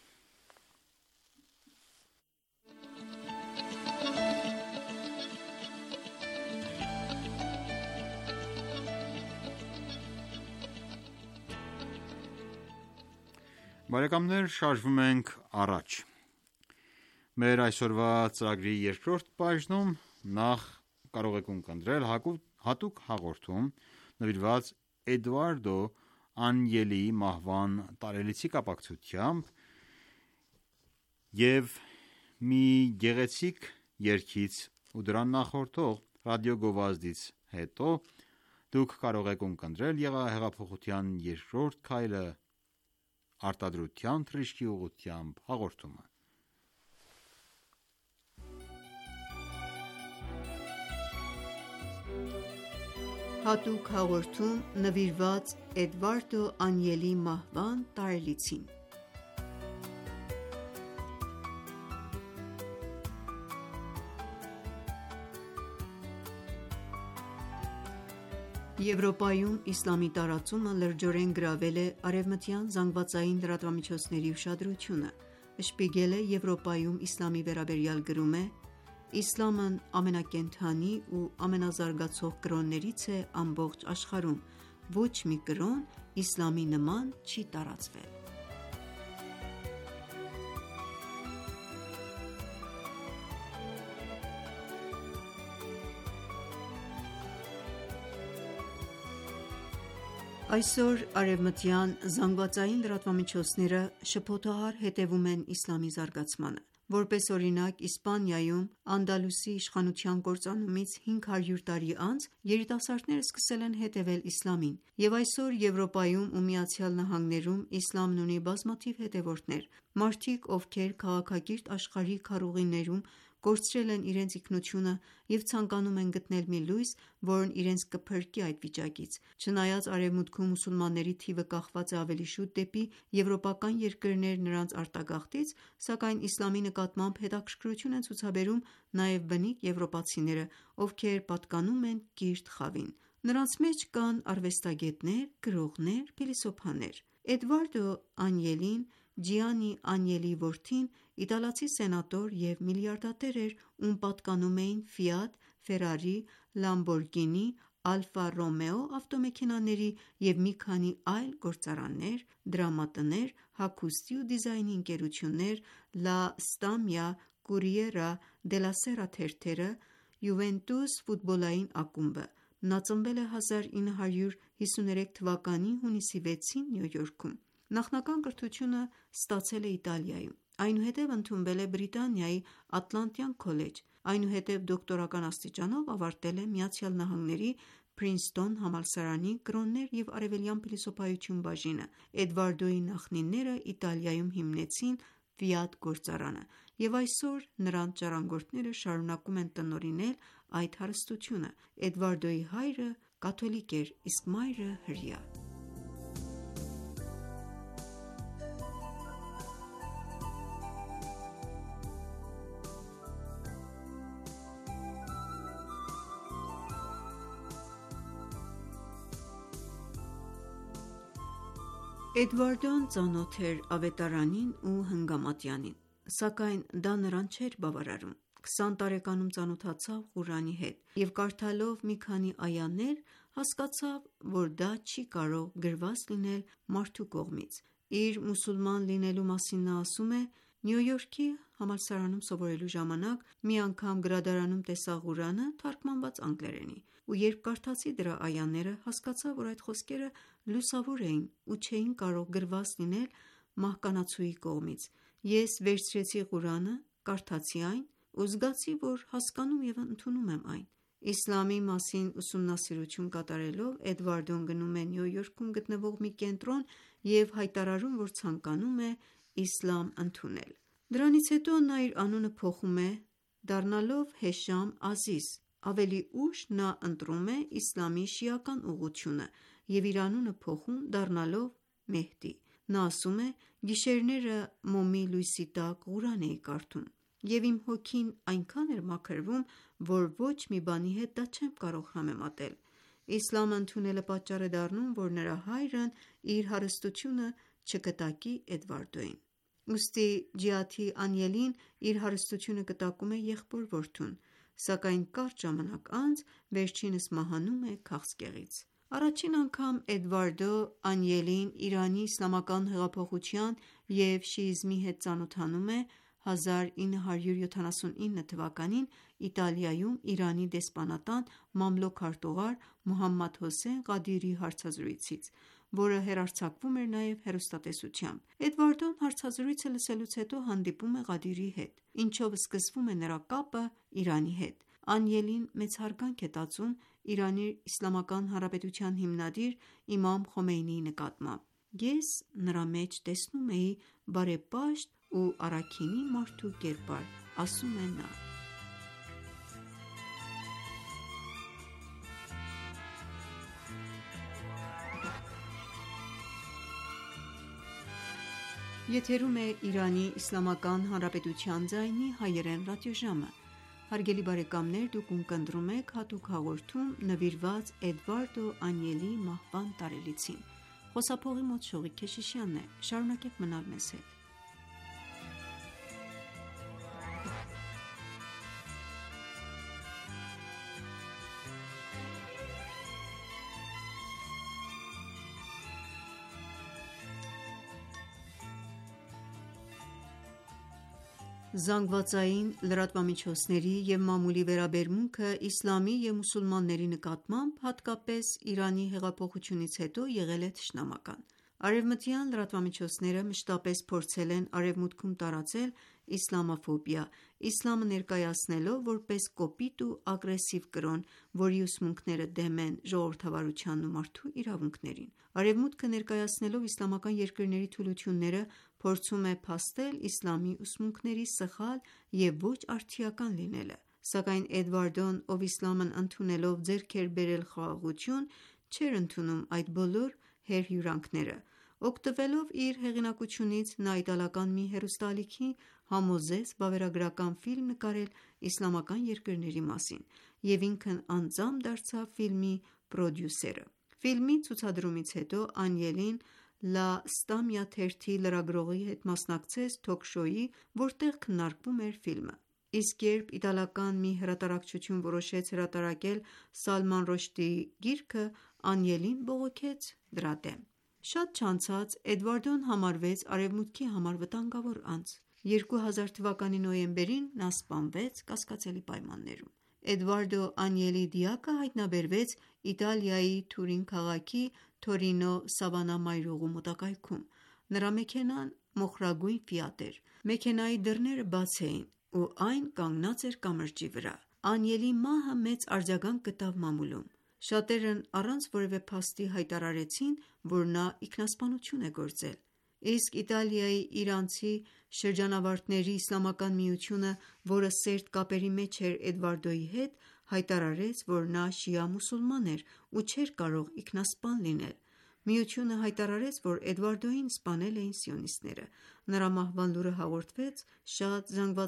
Speaker 3: Բարեկամներ, շարժվում ենք առաջ։ Մեր այսօրվա ծրագրի երկրորդ բաժնում նախ կարող եք ունկնդրել հատուկ հաղորդում նվիրված Էդուարդո Անջելիի մահվան տարելիցի կապակցությամբ և մի գեղեցիկ երգից ու դրան նախորդող ռադիոգովազդից հետո դուք կարող եք ունկնդրել հեղափոխության երկրորդ քայլը արտադրության թռիչքի ուղղությամբ հաղորդումը։
Speaker 2: Հատուկ հաղորդում նվիրված Էդվարդո Անջելիի մահվան տարելիցին։ Եվրոպայում իսլամի տարածումը լրջորեն գրավել է արևմտյան զանգվածային լրատվամիջոցների ուշադրությունը։ Շպիգելը Եվրոպայում իսլամի վերաբերյալ գրում է.«Իսլամն ամենակենդանի ու ամենազարգացող կրոններից է ամբողջ աշխարհում։ Ոչ մի կրոն իսլամի նման չի տարածվել»։ Այսօր արևմտյան զանգվածային լրատվամիջոցները շփոթահար հետևում են իսլամի զարգացմանը: Որպես օրինակ, Իսպանիայում Անդալուսի իշխանության կործանումից հինգ հարյուր տարի անց երիտասարդները սկսել են հետևել իսլամին, և այսօր Եվրոպայում ու ԱՄՆ-ում իսլամն ունի բազմաթիվ հետևորդներ: Մարդիկ, ովքեր քաղաքակիրթ աշխարհի քառուղիներում կորցրել են իրենց ինքնությունը և ցանկանում են գտնել մի լույս, որն իրենց կփրկի այդ վիճակից: Չնայած Արևմուտքում մուսուլմանների թիվը կախված է ավելի շուտ դեպի եվրոպական երկրներ նրանց արտագաղթից, սակայն իսլամի նկատմամբ հետաքրքրություն են ցուցաբերում նաև բնիկ եվրոպացիները, ովքեր պատկանում են կիրթ խավին: Նրանց մեջ կան արվեստագետներ, գրողներ, փիլիսոփաներ: Էդվարդո Անյելին, Ջիանի Անյելիի որդին, իտալացի սենատոր և միլիարդատեր էր, ում պատկանում էին Ֆիատ, Ֆերարի, Լամբորգինի, Ալֆա Ռոմեո ավտոմեքենաների և մի քանի այլ գործարաններ, դրամատներ, հագուստի ու դիզայնի ընկերություններ, Լա Ստամիա, Կուրիերա դելլա Սերա թերթերը, Յուվենտուս ֆուտբոլային ակումբը: Նա ծնվել է հազար ինը հարյուր հիսուներեք թվականի հունիսի վեցին Նյու Յորքում: Նախնական կրթությունը ստացել է Իտալիայում: Այնուհետև ընդունվել է Բրիտանիայի Ատլանտյան քոլեջ: Այնուհետև դոկտորական աստիճանով ավարտել է ԱՄՆ-ի Փրինսթոն համալսարանի կրոններ և արևելյան փիլիսոփայություն բաժինը: Էդվարդոյի նախնիները Իտալիայում հիմնեցին Ֆիատ գործարանը, և այսօր նրանց ժառանգորդները շարունակում են տնօրինել այդ հարստությունը: Էդվարդոյի հայրը կաթոլիկ էր, իսկ մայրը հրեա: Էդվարդոն ծանոթ էր Ավետարանին ու Հնգամատյանին, սակայն դա նրան չէր բավարարում: Քսան տարեկանում ծանոթացավ Ղուրանի հետ և կարդալով մի քանի այաներ հասկացավ, որ դա չի կարող գրված լինել մարդու կողմից: Իր մուսուլման լինելու մասին նա ասում է. «Նյու Յորքի համալսարանում սովորելու ժամանակ մի անգամ գրադարանում տեսա Ղուրանը թարգմանված անգլերենի ու երբ կարդացի դրա այաները, հասկացա, որ այդ խոսքերը լուսավոր էին ու չէին կարող գրված լինել մահկանացուի կողմից: Ես վերցրեցի Ղուրանը, կարդացի այն ու զգացի, որ հասկանում և ընդունում եմ այն»: Իսլամի մասին ուսումնասիրություն կատարելով Էդվարդոն գնում է Նյու Յորքում գտնվող մի կենտրոն և հայտարարում, որ ցանկանում է իսլամ ընդունել: Դրանից հետո նա իր անունը փոխում է, դառնալով Հեշամ Ազիզ: Ավելի ուշ նա ընտրում է իսլամի շիական ուղղությունը և իր անունը փոխում, դառնալով Մեհդի: Նա ասում է. «Գիշերները մոմի լույսի տակ Ղուրան էի կարդում և իմ հոգին այնքան էր մաքրվում, որ ոչ մի բանի հետ դա չեմ կարող համեմատել»: Իսլամը ընդունելը պատճառ է դառնում, որ նրա հայրն իր հարստությունը չկտակի Էդվարդոյին: Ուստի Ջիաթի Անյելին իր հարստությունը կտակում է եղբոր որդուն, սակայն կարճ ժամանակ անց վերջինս մահանում է քաղցկեղից: Առաջին անգամ Էդվարդո Անյելին Իրանի իսլամական հեղափոխության և շիիզմի հետ ծանոթանում է հազար ինը հարյուր յոթանասունինը թվականին Իտալիայում Իրանի դեսպանատան մամլոք քարտուղար Մոհամմադ Հոսեյն Ղադիրիի հարցազրույցից, որը հեռարձակվում էր նաև հեռուստատեսությամբ: Էդվարդոն հարցազրույցը լսելուց հետո հանդիպում է Ղադիրիի հետ, ինչով սկսվում է նրա կապը Իրանի հետ: Անյելին մեծ հարգանք է տածում ԻԻՀ հիմնադիր իմամ Խոմեյնիի նկատմամբ: «Ես նրա մեջ տեսնում էի բարեպաշտ ու առաքինի մարդու կերպար», ասում է նա: Զանգվածային լրատվամիջոցների և մամուլի վերաբերմունքը իսլամի և մուսուլմանների նկատմամբ, հատկապես Իրանի հեղափոխությունից հետո, եղել է թշնամական: Արևմտյան լրատվամիջոցները մշտապես փորձել են Արևմուտքում տարածել իսլամաֆոբիա, իսլամը ներկայացնելով որպես կոպիտ ու ագրեսիվ կրոն, որի ուսմունքները դեմ են ժողովրդավարությանն ու մարդու իրավունքներին: Արևմուտքը ներկայացնելով իսլամական երկրների թուլությունները, փորձում է փաստել իսլամի ուսմունքների սխալ և ոչ արդիական լինելը: Սակայն Էդվարդոն, ով իսլամն ընդունելով ձեռք էր բերել խաղաղություն, չէր ընդունում այդ բոլոր հերհյուրանքները: Օգտվելով իր հեղինակությունից, նա իտալական մի հեռուստաալիքի համոզեց վավերագրական ֆիլմ նկարել իսլամական երկրների մասին և ինքն անձամբ դարձավ ֆիլմի պրոդյուսերը: Ֆիլմի ցուցադրումից հետո Անյելին «Լա Ստամիա» թերթի լրագրողի հետ մասնակցեց թոք-շոուի, որտեղ քննարկվում էր ֆիլմը: Իսկ երբ իտալական մի հրատարակչություն որոշեց հրատարակել Սալման Ռուշդիի գիրքը, Անյելին բողոքեց դրա դեմ: Շատ չանցած Էդվարդոն համարվեց Արևմուտքի համար վտանգավոր անձ: երկու հազար թվականի նոյեմբերին նա սպանվեց կասկածելի պայմաններում: Էդվարդո Անյելի դիակը հայտնաբերվեց Իտալիայի Թուրին քաղաքի Թորինո Սավանա մայրուղու մոտակայքում: Նրա մեքենան մոխրագույն Ֆիատ էր: Մեքենայի դռները բաց էին ու այն կանգնած էր կամրջի վրա: Անյելի մահը մեծ արձագանք գտավ մամուլում: Շատերն առանց որևէ փաստի հայտարարեցին, որ նա ինքնասպանություն է գործել: Իսկ Իտալիայի իրանցի շրջանավարտների իսլամական միությունը, որը սերտ կապերի մեջ էր Էդվարդոյի հետ, հայտարարեց, որ նա շիա մուսուլման էր ու չէր կարող ինքնասպան լինել: Միությունը հայտարարեց, որ Էդվարդոյին սպանել էին սիոնիստները: Նրա մահվան լուրը հաղորդվեց շատ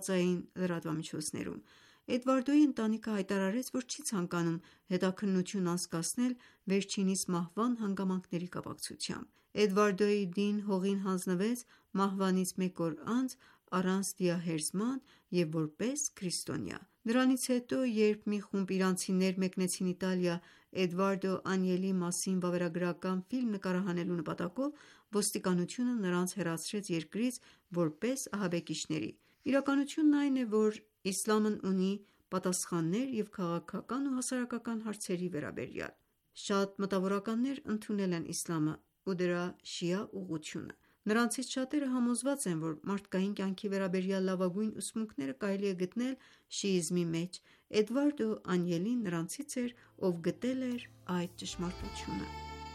Speaker 2: ԶԼՄ-ներում: Էդվարդոյի ընտանիքը հայտարարեց, որ չի ցանկանում հետաքննություն անցկացնել վերջինիս մահվան հանգամանքների կապակցությամբ: Էդվարդոյի դին հողին հանձնվեց մահվանից մեկ օր անց առանց դիահերձման և որպես քրիստոնյա: Դրանից հետո, երբ մի խումբ իրանցիներ մեկնեցին Իտալիա Էդվարդո Անյելիի մասին վավերագրական ֆիլմ նկարահանելու նպատակով, ոստիկանությունը նրանց հեռացրեց երկրից որպես ահաբեկիչների: Իրականությունն այն է, որ իսլամն ունի պատասխաններ և քաղաքական ու հասարակական հարցերի վերաբերյալ: Շատ մտավորականներ ընդունել են իսլամը ու դրա շիա ուղղությունը: Նրանցից շատերը համոզված են, որ մարդկային կյանքի վերաբերյալ լավագույն ուսմունքները կարելի է գտնել շիիզմի մեջ: Էդվարդո Անյելին նրանցից էր, ով գտել էր այդ ճշմարտությունը: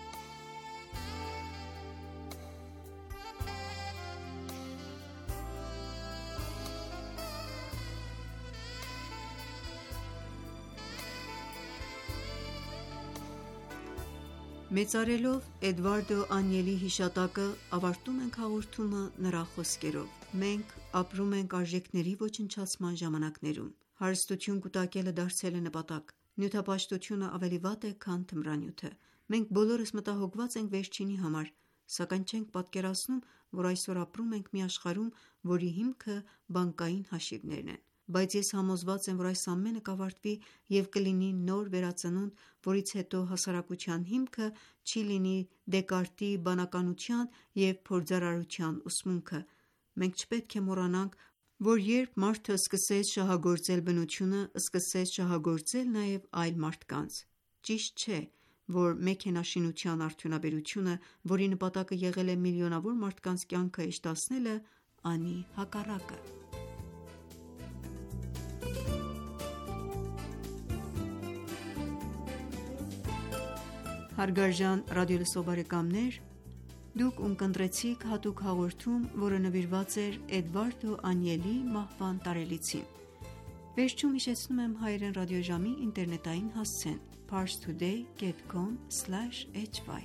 Speaker 2: Մեծարելով Էդվարդո Անյելիի հիշատակը, ավարտում ենք հաղորդումը նրա խոսքերով: Մենք ապրում ենք արժեքների ոչնչացման ժամանակներում: Հարստություն կուտակելը դարձել է նպատակ: Նյութապաշտությունը ավելի վատ է, քան թմրանյութը: Մենք բոլորս մտահոգված ենք վերջինի համար, սակայն չենք պատկերացնում, որ այսօր ապրում ենք մի աշխարհում, որի հիմքը բանկային հաշիվներն են: Բայց ես համոզված եմ, որ այս ամենը կավարտվի և կլինի նոր վերածնունդ, որից հետո հասարակության հիմքը չի լինի Դեկարտի բանականության և փորձարարության ուսմունքը: Մենք չպետք է մոռանանք, որ երբ մարդը սկսեց շահագործել բնությունը, սկսեց շահագործել նաև այլ մարդկանց: Ճիշտ չէ, որ մեքենաշինության արդյունաբերությունը, որի նպատակը եղել է միլիոնավոր մարդկանց կյանքը էժտացնելը, անի հակառակը: Հարգարժան ռադիոլսող բարեկամներ, դուք ունկնդրեցիք հատուկ հաղորդում, որը նվիրված էր Էդվարդո Անյելիի մահվան տարելիցին: Վերջում հիշեցնում եմ հայերեն ռադիոժամի ինտերնետային հասցեն՝ parstoday dot com slash h y: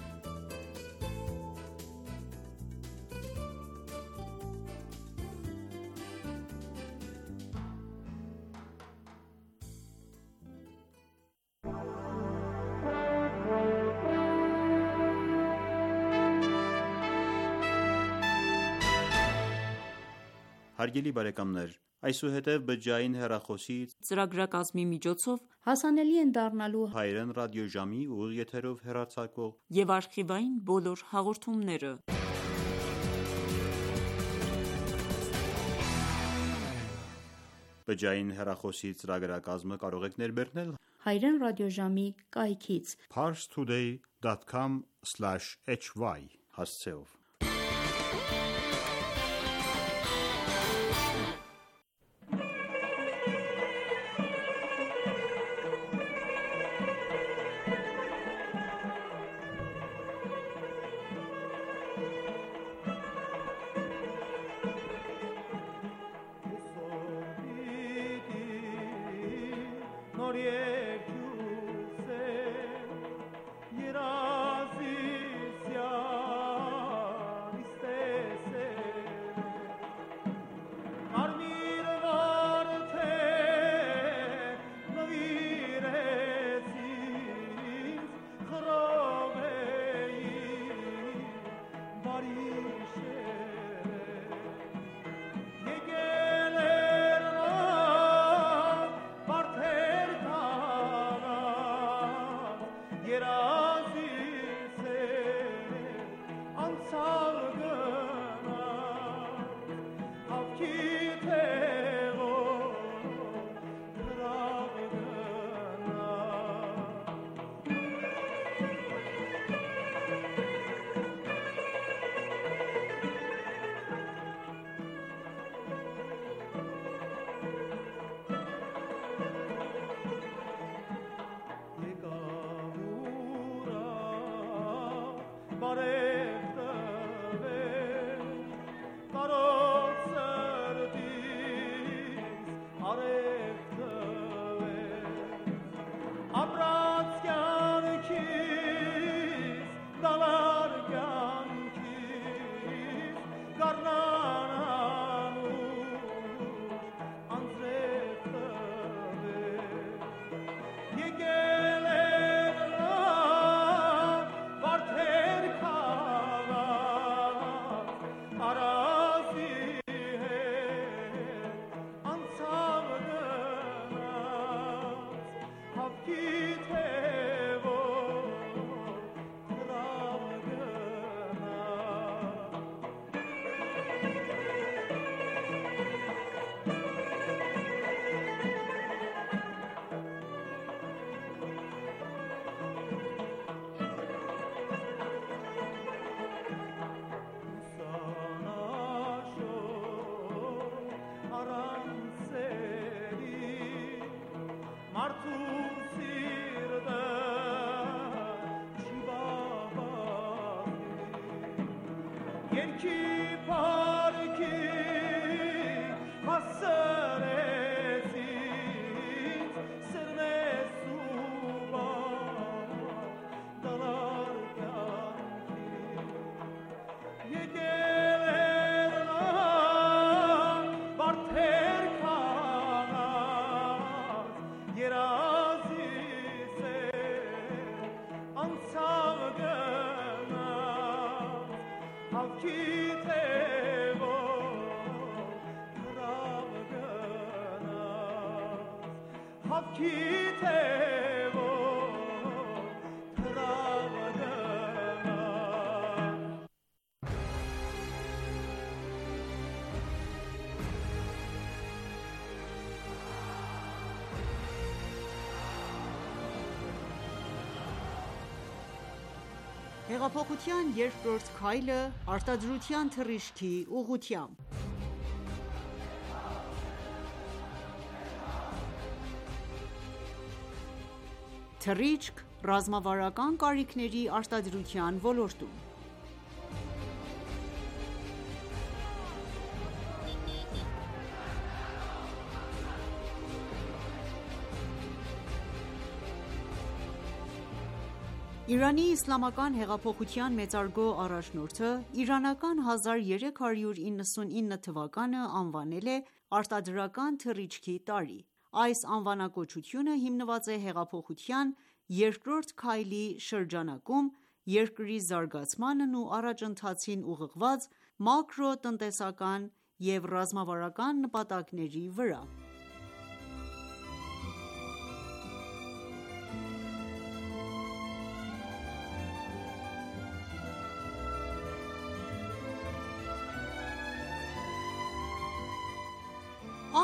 Speaker 3: Հարգելի բարեկամներ, այսուհետև բջջային հեռախոսի
Speaker 6: ծրագրակազմի միջոցով հասանելի են դառնալու
Speaker 3: հայերեն ռադիոժամի ուղիղ եթերով հեռարձակվող
Speaker 6: և արխիվային բոլոր հաղորդումները:
Speaker 3: Բջջային հեռախոսի ծրագրակազմը կարող եք ներբեռնել
Speaker 6: Հայրեն ռադիոժամի կայքից
Speaker 3: parstoday dot com slash h y հասցեով։
Speaker 2: Հեղափոխության երկրորդ քայլը արտադրության թռիչքի ուղղությամբ։ Թռիչք ռազմավարական կարիքների արտադրության ոլորտում։ Իրանի իսլամական հեղափոխության մեծարգո առաջնորդը իրանական հազար երեք հարյուր իննսունինը թվականը անվանել է «Արտադրական թռիչքի տարի»։ Այս անվանակոչությունը հիմնված է հեղափոխության երկրորդ քայլի շրջանակում երկրի զարգացմանն ու առաջընթացին ուղղված մակրոտնտեսական և ռազմավարական նպատակների վրա։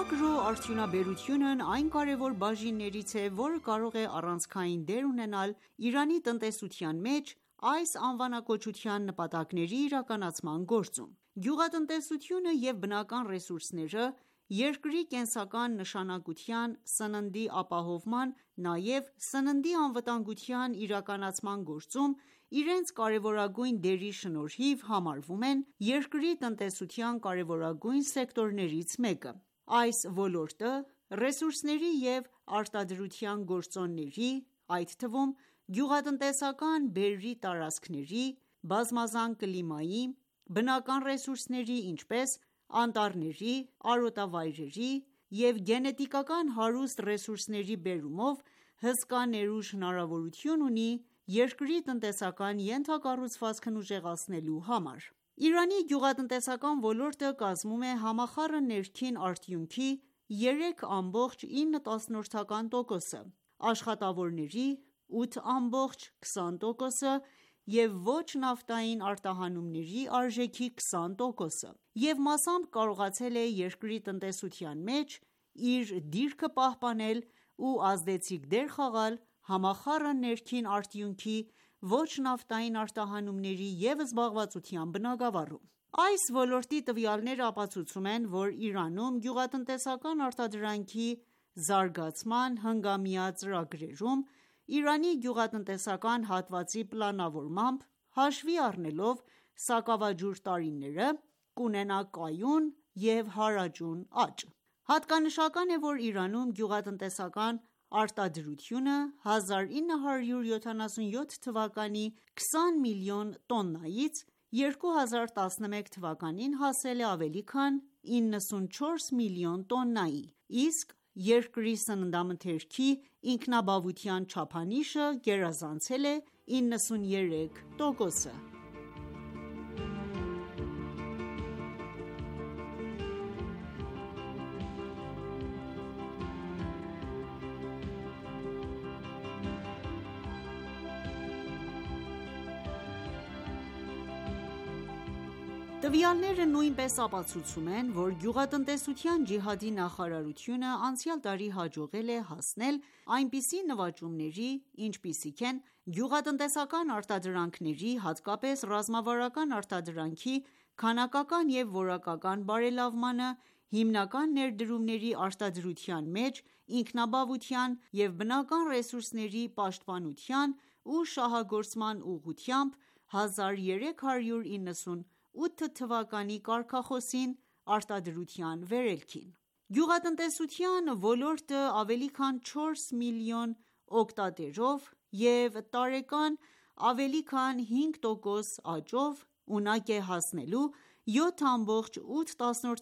Speaker 2: Ագրոարդյունաբերությունն այն կարևոր բաժիններից է, որը կարող է առանցքային դեր ունենալ Իրանի տնտեսության մեջ այս անվանակոչության նպատակների իրականացման գործում: Գյուղատնտեսությունը և բնական ռեսուրսները երկրի կենսական նշանակության, սննդի ապահովման, նաև սննդի անվտանգության իրականացման գործում իրենց կարևորագույն դերի շնորհիվ համարվում են երկրի տնտեսության կարևորագույն սեկտորներից մեկը: Այս ոլորտը ռեսուրսների և արտադրության գործոնների, այդ թվում գյուղատնտեսական բերրի տարածքների, բազմազան կլիմայի, բնական ռեսուրսների ինչպես անտառների, արոտավայրերի և գենետիկական հարուստ ռեսուրսների բերումով հսկա ներուժ հնարավորություն ունի երկրի տնտեսական ենթակառուցվածքն ուժեղացնելու համար: Իրանի գյուղատնտեսական ոլորտը կազմում է համախառն ներքին արտոնյունքի երեք ամբողջ ինը տոկոսը, աշխատավորների ութ ամբողջ քսան տոկոսը և ոչ նավթային արտահանումների արժեքի քսան տոկոսը և մասամբ կարողացել է երկրի տնտեսության մեջ իր դիրքը պահպանել ու ազդեցիկ դեր խաղալ համախառն ներքին արտոնյունքի ոչ նավթային արտահանումների և զբաղվածության բնագավառում: Այս ոլորտի տվյալները ապացուցում են, որ Իրանում գյուղատնտեսական արտադրանքի զարգացման հնգամյա ծրագրերում, Իրանի գյուղատնտեսական հատվածի պլանավորմամբ, հաշվի առնելով սակավաջուր տարիները, կունենա կայուն և հարաճուն աճ: Հատկանշական է, որ Իրանում գյուղատնտեսական արտադրությունը հազար ինը հարյուր յոթանասունյոթ թվականի քսան միլիոն տոննայից երկու հազար տասնմեկ թվականին հասել է ավելի քան իննսունչորս միլիոն տոննայի, իսկ երկրի սննդամթերքի ինքնաբավության չափանիշը գերազանցել է իննսուներեք տոկոսը: Տվյալները նույնպես ապացուցում են, որ գյուղատնտեսության ջիհադի նախարարությունը անցյալ տարի հաջողել է հասնել այնպիսի նվաճումների, ինչպիսիք են գյուղատնտեսական արտադրանքների, հատկապես ռազմավարական արտադրանքի քանակական և որակական բարելավմանը, հիմնական ներդրումների արտադրության մեջ ինքնաբավության և բնական ռեսուրսների պաշտպանության ու շահագործման ուղղությամբ հազար երեք հարյուր իննսունութ թվականի կարգախոսին արտադրության վերելքին: Գյուղատնտեսության ոլորտը ավելի քան չորս միլիոն օգտատերով և տարեկան ավելի քան հինգ տոկոս աճով ունակ է հասնելու յոթ ամբողջ ութ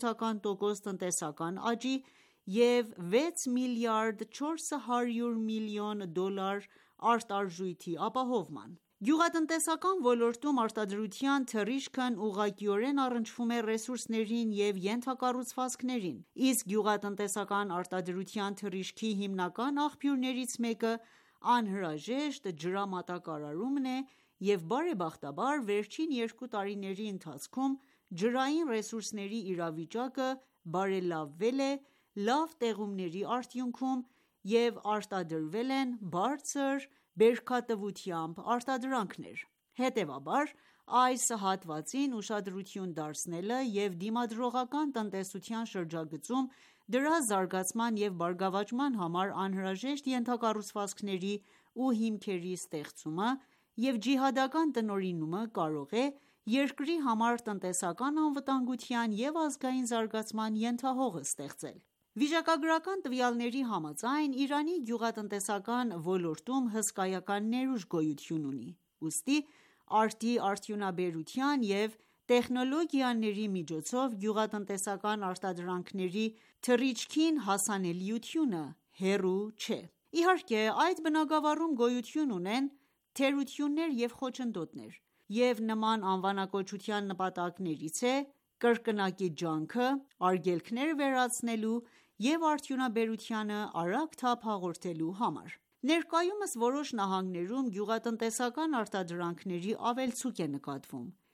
Speaker 2: տոկոս տնտեսական աճի և վեց միլիարդ չորս հարյուր միլիոն դոլար արտարժույթի ապահովման: Գյուղատնտեսական ոլորտում արտադրության թռիչքն ուղղակիորեն առնչվում է ռեսուրսներին և ենթակառուցվածքներին, իսկ գյուղատնտեսական արտադրության թռիչքի հիմնական աղբյուրներից մեկը անհրաժեշտ ջրամատակարարումն է և բարեբախտաբար վերջին երկու տարիների ընթացքում ջրային ռեսուրսների իրավիճակը բարելավվել է լավ տեղումների արդյունքում և արտադրվել են բարձր բերքատվությամբ արտադրանքներ: Հետևաբար այս հատվածին ուշադրություն դարձնելը և դիմադրողական տնտեսության շրջագծում դրա զարգացման և բարգավաճման համար անհրաժեշտ ենթակառուցվածքների ու հիմքերի ստեղծումը և ջիհադական տնօրինումը կարող է երկրի համար տնտեսական անվտանգության և ազգային զարգացման ենթահող ստեղծել: Վիճակագրական տվյալների համաձայն Իրանի գյուղատնտեսական ոլորտում հսկայական ներուժ գոյություն ունի, ուստի արդի արդյունաբերության և տեխնոլոգիաների միջոցով գյուղատնտեսական արտադրանքների թռիչքին հասանելիությունը հեռու չէ: Իհարկե այդ բնագավառում գոյություն ունեն թերություններ և խոչընդոտներ և նման անվանակոչության նպատակներից է կրկնակի ջանքը արգելքներ վերացնելու և արդյունաբերությանը արագ թափ հաղորդելու համար: Ներկայումս որոշ նահանգներում գյուղատնտեսական արտադրանքների ավելցուկ է նկատվում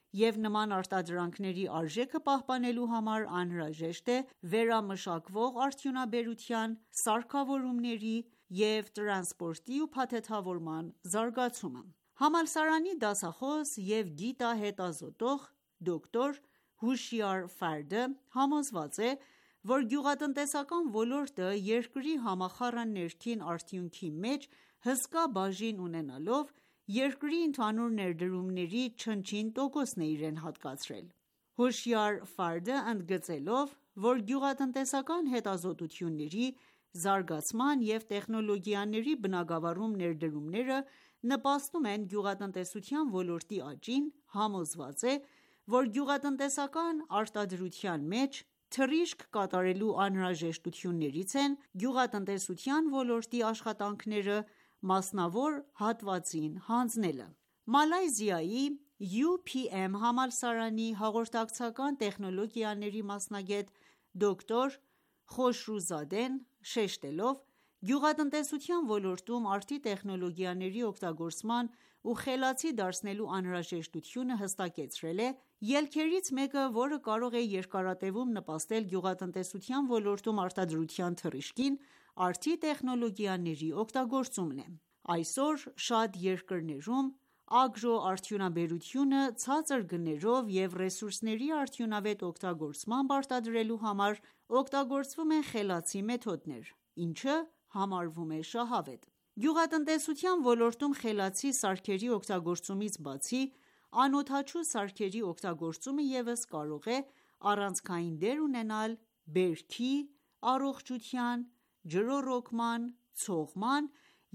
Speaker 7: և նման արտադրանքների արժեքը պահպանելու համար անհրաժեշտ է վերամշակվող արդյունաբերության, սարքավորումների և տրանսպորտի ու փաթեթավորման զարգացումը: Համալսարանի դասախոս և գիտահետազոտող դոկտոր Հուշիար Ֆարդը համոզված է, որ գյուղատնտեսական ոլորտը երկրի համախառն ներքին արդյունքի մեջ հսկա բաժին ունենալով, երկրի ընդհանուր ներդրումների չնչին տոկոսն է իրեն հատկացրել: Հուշիար Ֆարդը ընդգծելով, որ գյուղատնտեսական հետազոտությունների, զարգացման և տեխնոլոգիաների բնագավառում ներդրումները նպաստում են գյուղատնտեսության ոլորտի աճին, համոզված է, որ գյուղատնտեսական արտադրության մեջ թռիչք կատարելու անհրաժեշտություններից են գյուղատնտեսության ոլորտի աշխատանքները մասնավոր հատվածին հանձնելը: Մալայզիայի յու փի էմ համալսարանի հաղորդակցական տեխնոլոգիաների մասնագետ դոկտոր Խոշրուզադեն շեշտելով գյուղատնտեսության ոլորտում արդի տեխնոլոգիաների օգտագործման ու խելացի դարձնելու անհրաժեշտությունը, հստակեցրել է.«Ելքերից մեկը, որը կարող է երկարատևում նպաստել գյուղատնտեսության ոլորտում արտադրության թռիչքին, արդի տեխնոլոգիաների օգտագործումն է: Այսօր շատ երկրներում ագրոարդյունաբերությունը ցածր գներով և ռեսուրսների արդյունավետ օգտագործմամբ արտադրելու համար օգտագործվում են խելացի մեթոդներ, ինչը համարվում է շահավետ: Գյուղատնտեսության ոլորտում խելացի սարքերի օգտագործումից բացի, անօդաչու սարքերի օգտագործումը ևս կարող է առանցքային դեր ունենալ բերքի, առողջության, ջրոռոգման, ցողման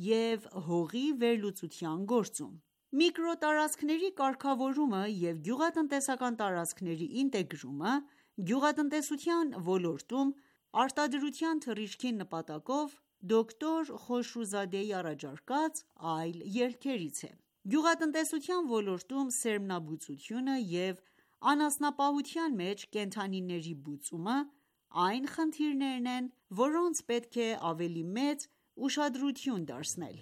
Speaker 7: և հողի վերլուծության գործում: Միկրոտարածքների կարգավորումը և գյուղատնտեսական տարածքների ինտեգրումը գյուղատնտեսության ոլորտում արտադրության թռիչքի նպատակով դոկտոր Խոշրուզադեի առաջարկած այլ ելքերից է: Գյուղատնտեսության ոլորտում սերմնաբուծությունը և անասնապահության մեջ կենդանիների բուծումը այն խնդիրներն են, որոնց պետք է ավելի մեծ ուշադրություն դարձնել: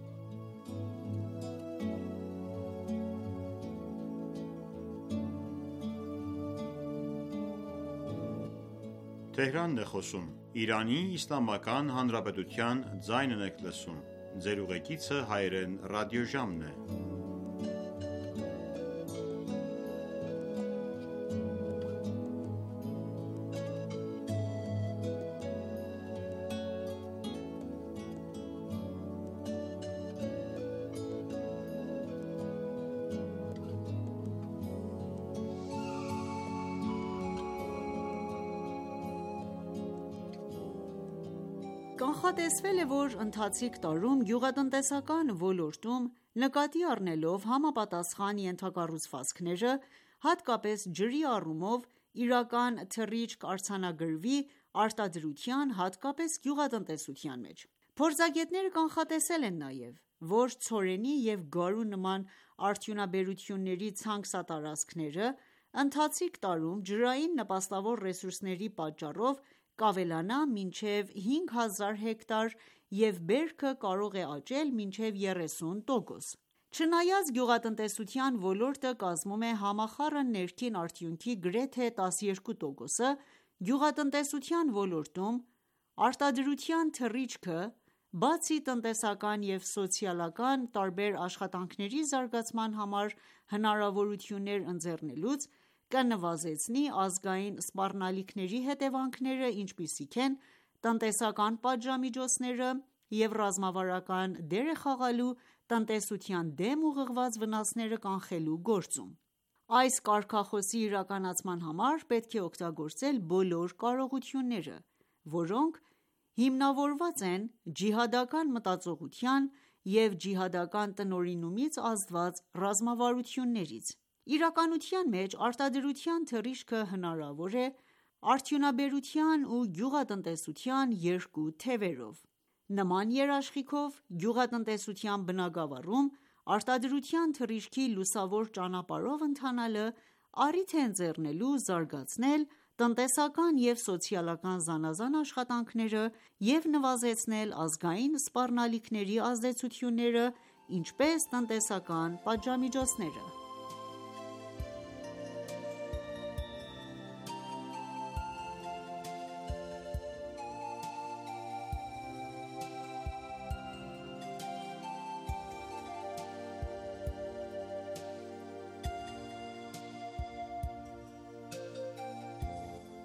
Speaker 7: Կանխատեսվել է, որ ընթացիկ տարում գյուղատնտեսական ոլորտում, նկատի առնելով համապատասխան ենթակառուցվածքները, հատկապես ջրի առումով, իրական թռիչք արձանագրվի արտադրության, հատկապես գյուղատնտեսության մեջ: Փորձագետները կանխատեսել են նաև, որ ցորենի և գարու նման արդյունաբերությունների ցանքսատարածքները ընթացիկ տարում ջրային նպաստավոր ռեսուրսների պատճառով կավելանա մինչև հինգ հազար հեկտար և բերքը կարող է աճել մինչև երեսուն տոկոս: Չնայած գյուղատնտեսության ոլորտը կազմում է համախառն ներքին արդյունքի գրեթե տասներկու տոկոսը, գյուղատնտեսության ոլորտում արտադրության թռիչքը, բացի տնտեսական և սոցիալական տարբեր աշխատանքների զարգացման համար հնարավորություններ ընձեռելուց, կնվազեցնի ազգային սպառնալիքների հետևանքները, ինչպիսիք են տնտեսական պատժամիջոցները և ռազմավարական դեր է խաղալու տնտեսության դեմ ուղղված վնասները կանխելու գործում: Այս կարգախոսի իրականացման համար պետք է օգտագործել բոլոր կարողությունները, որոնք հիմնավորված են ջիհադական մտածողության և ջիհադական տնօրինումից ազդված ռազմավարություններից: Իրականության մեջ արտադրության թռիչքը հնարավոր է արդյունաբերության ու գյուղատնտեսության երկու թևերով: Նման երաշխիքով, գյուղատնտեսության բնագավառում արտադրության թռիչքի լուսավոր ճանապարհով ընթանալը առիթ է ընձեռնելու զարգացնել տնտեսական և սոցիալական զանազան աշխատանքները և նվազեցնել ազգային սպառնալիքների ազդեցությունները, ինչպես տնտեսական պատժամիջոցները: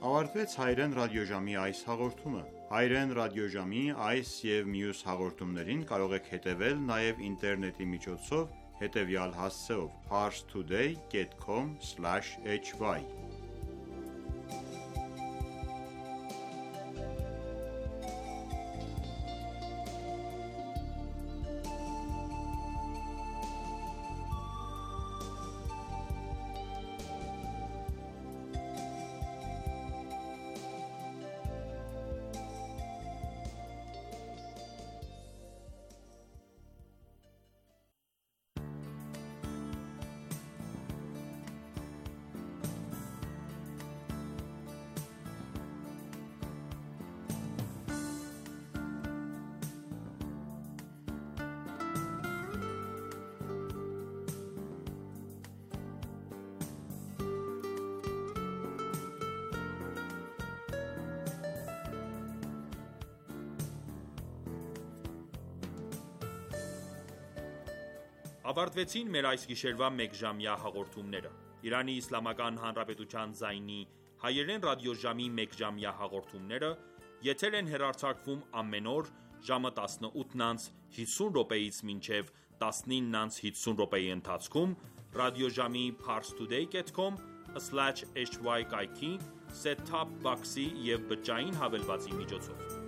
Speaker 3: Ավարտվեց հայերեն ռադիոժամի այս հաղորդումը։ Հայերեն ռադիոժամի այս և մյուս հաղորդումներին կարող եք հետևել նաև ինտերնետի միջոցով հետևյալ հասցեով՝ parstoday dot com slash h y
Speaker 1: Ավարտվեցին մեր այս գիշերվա մեկժամյա հաղորդումները։ Իրանի Իսլամական Հանրապետության ձայնի հայերեն ռադիոժամի մեկժամյա հաղորդումները եթեր են հեռարձակվում ամեն օր ժամը տասնութ հիսուն րոպեից մինչև տասնինը հիսուն րոպեի ընթացքում ռադիոժամի parstoday dot com slash h y կայքի set top box-ի և բջջային հավելվածի միջոցով։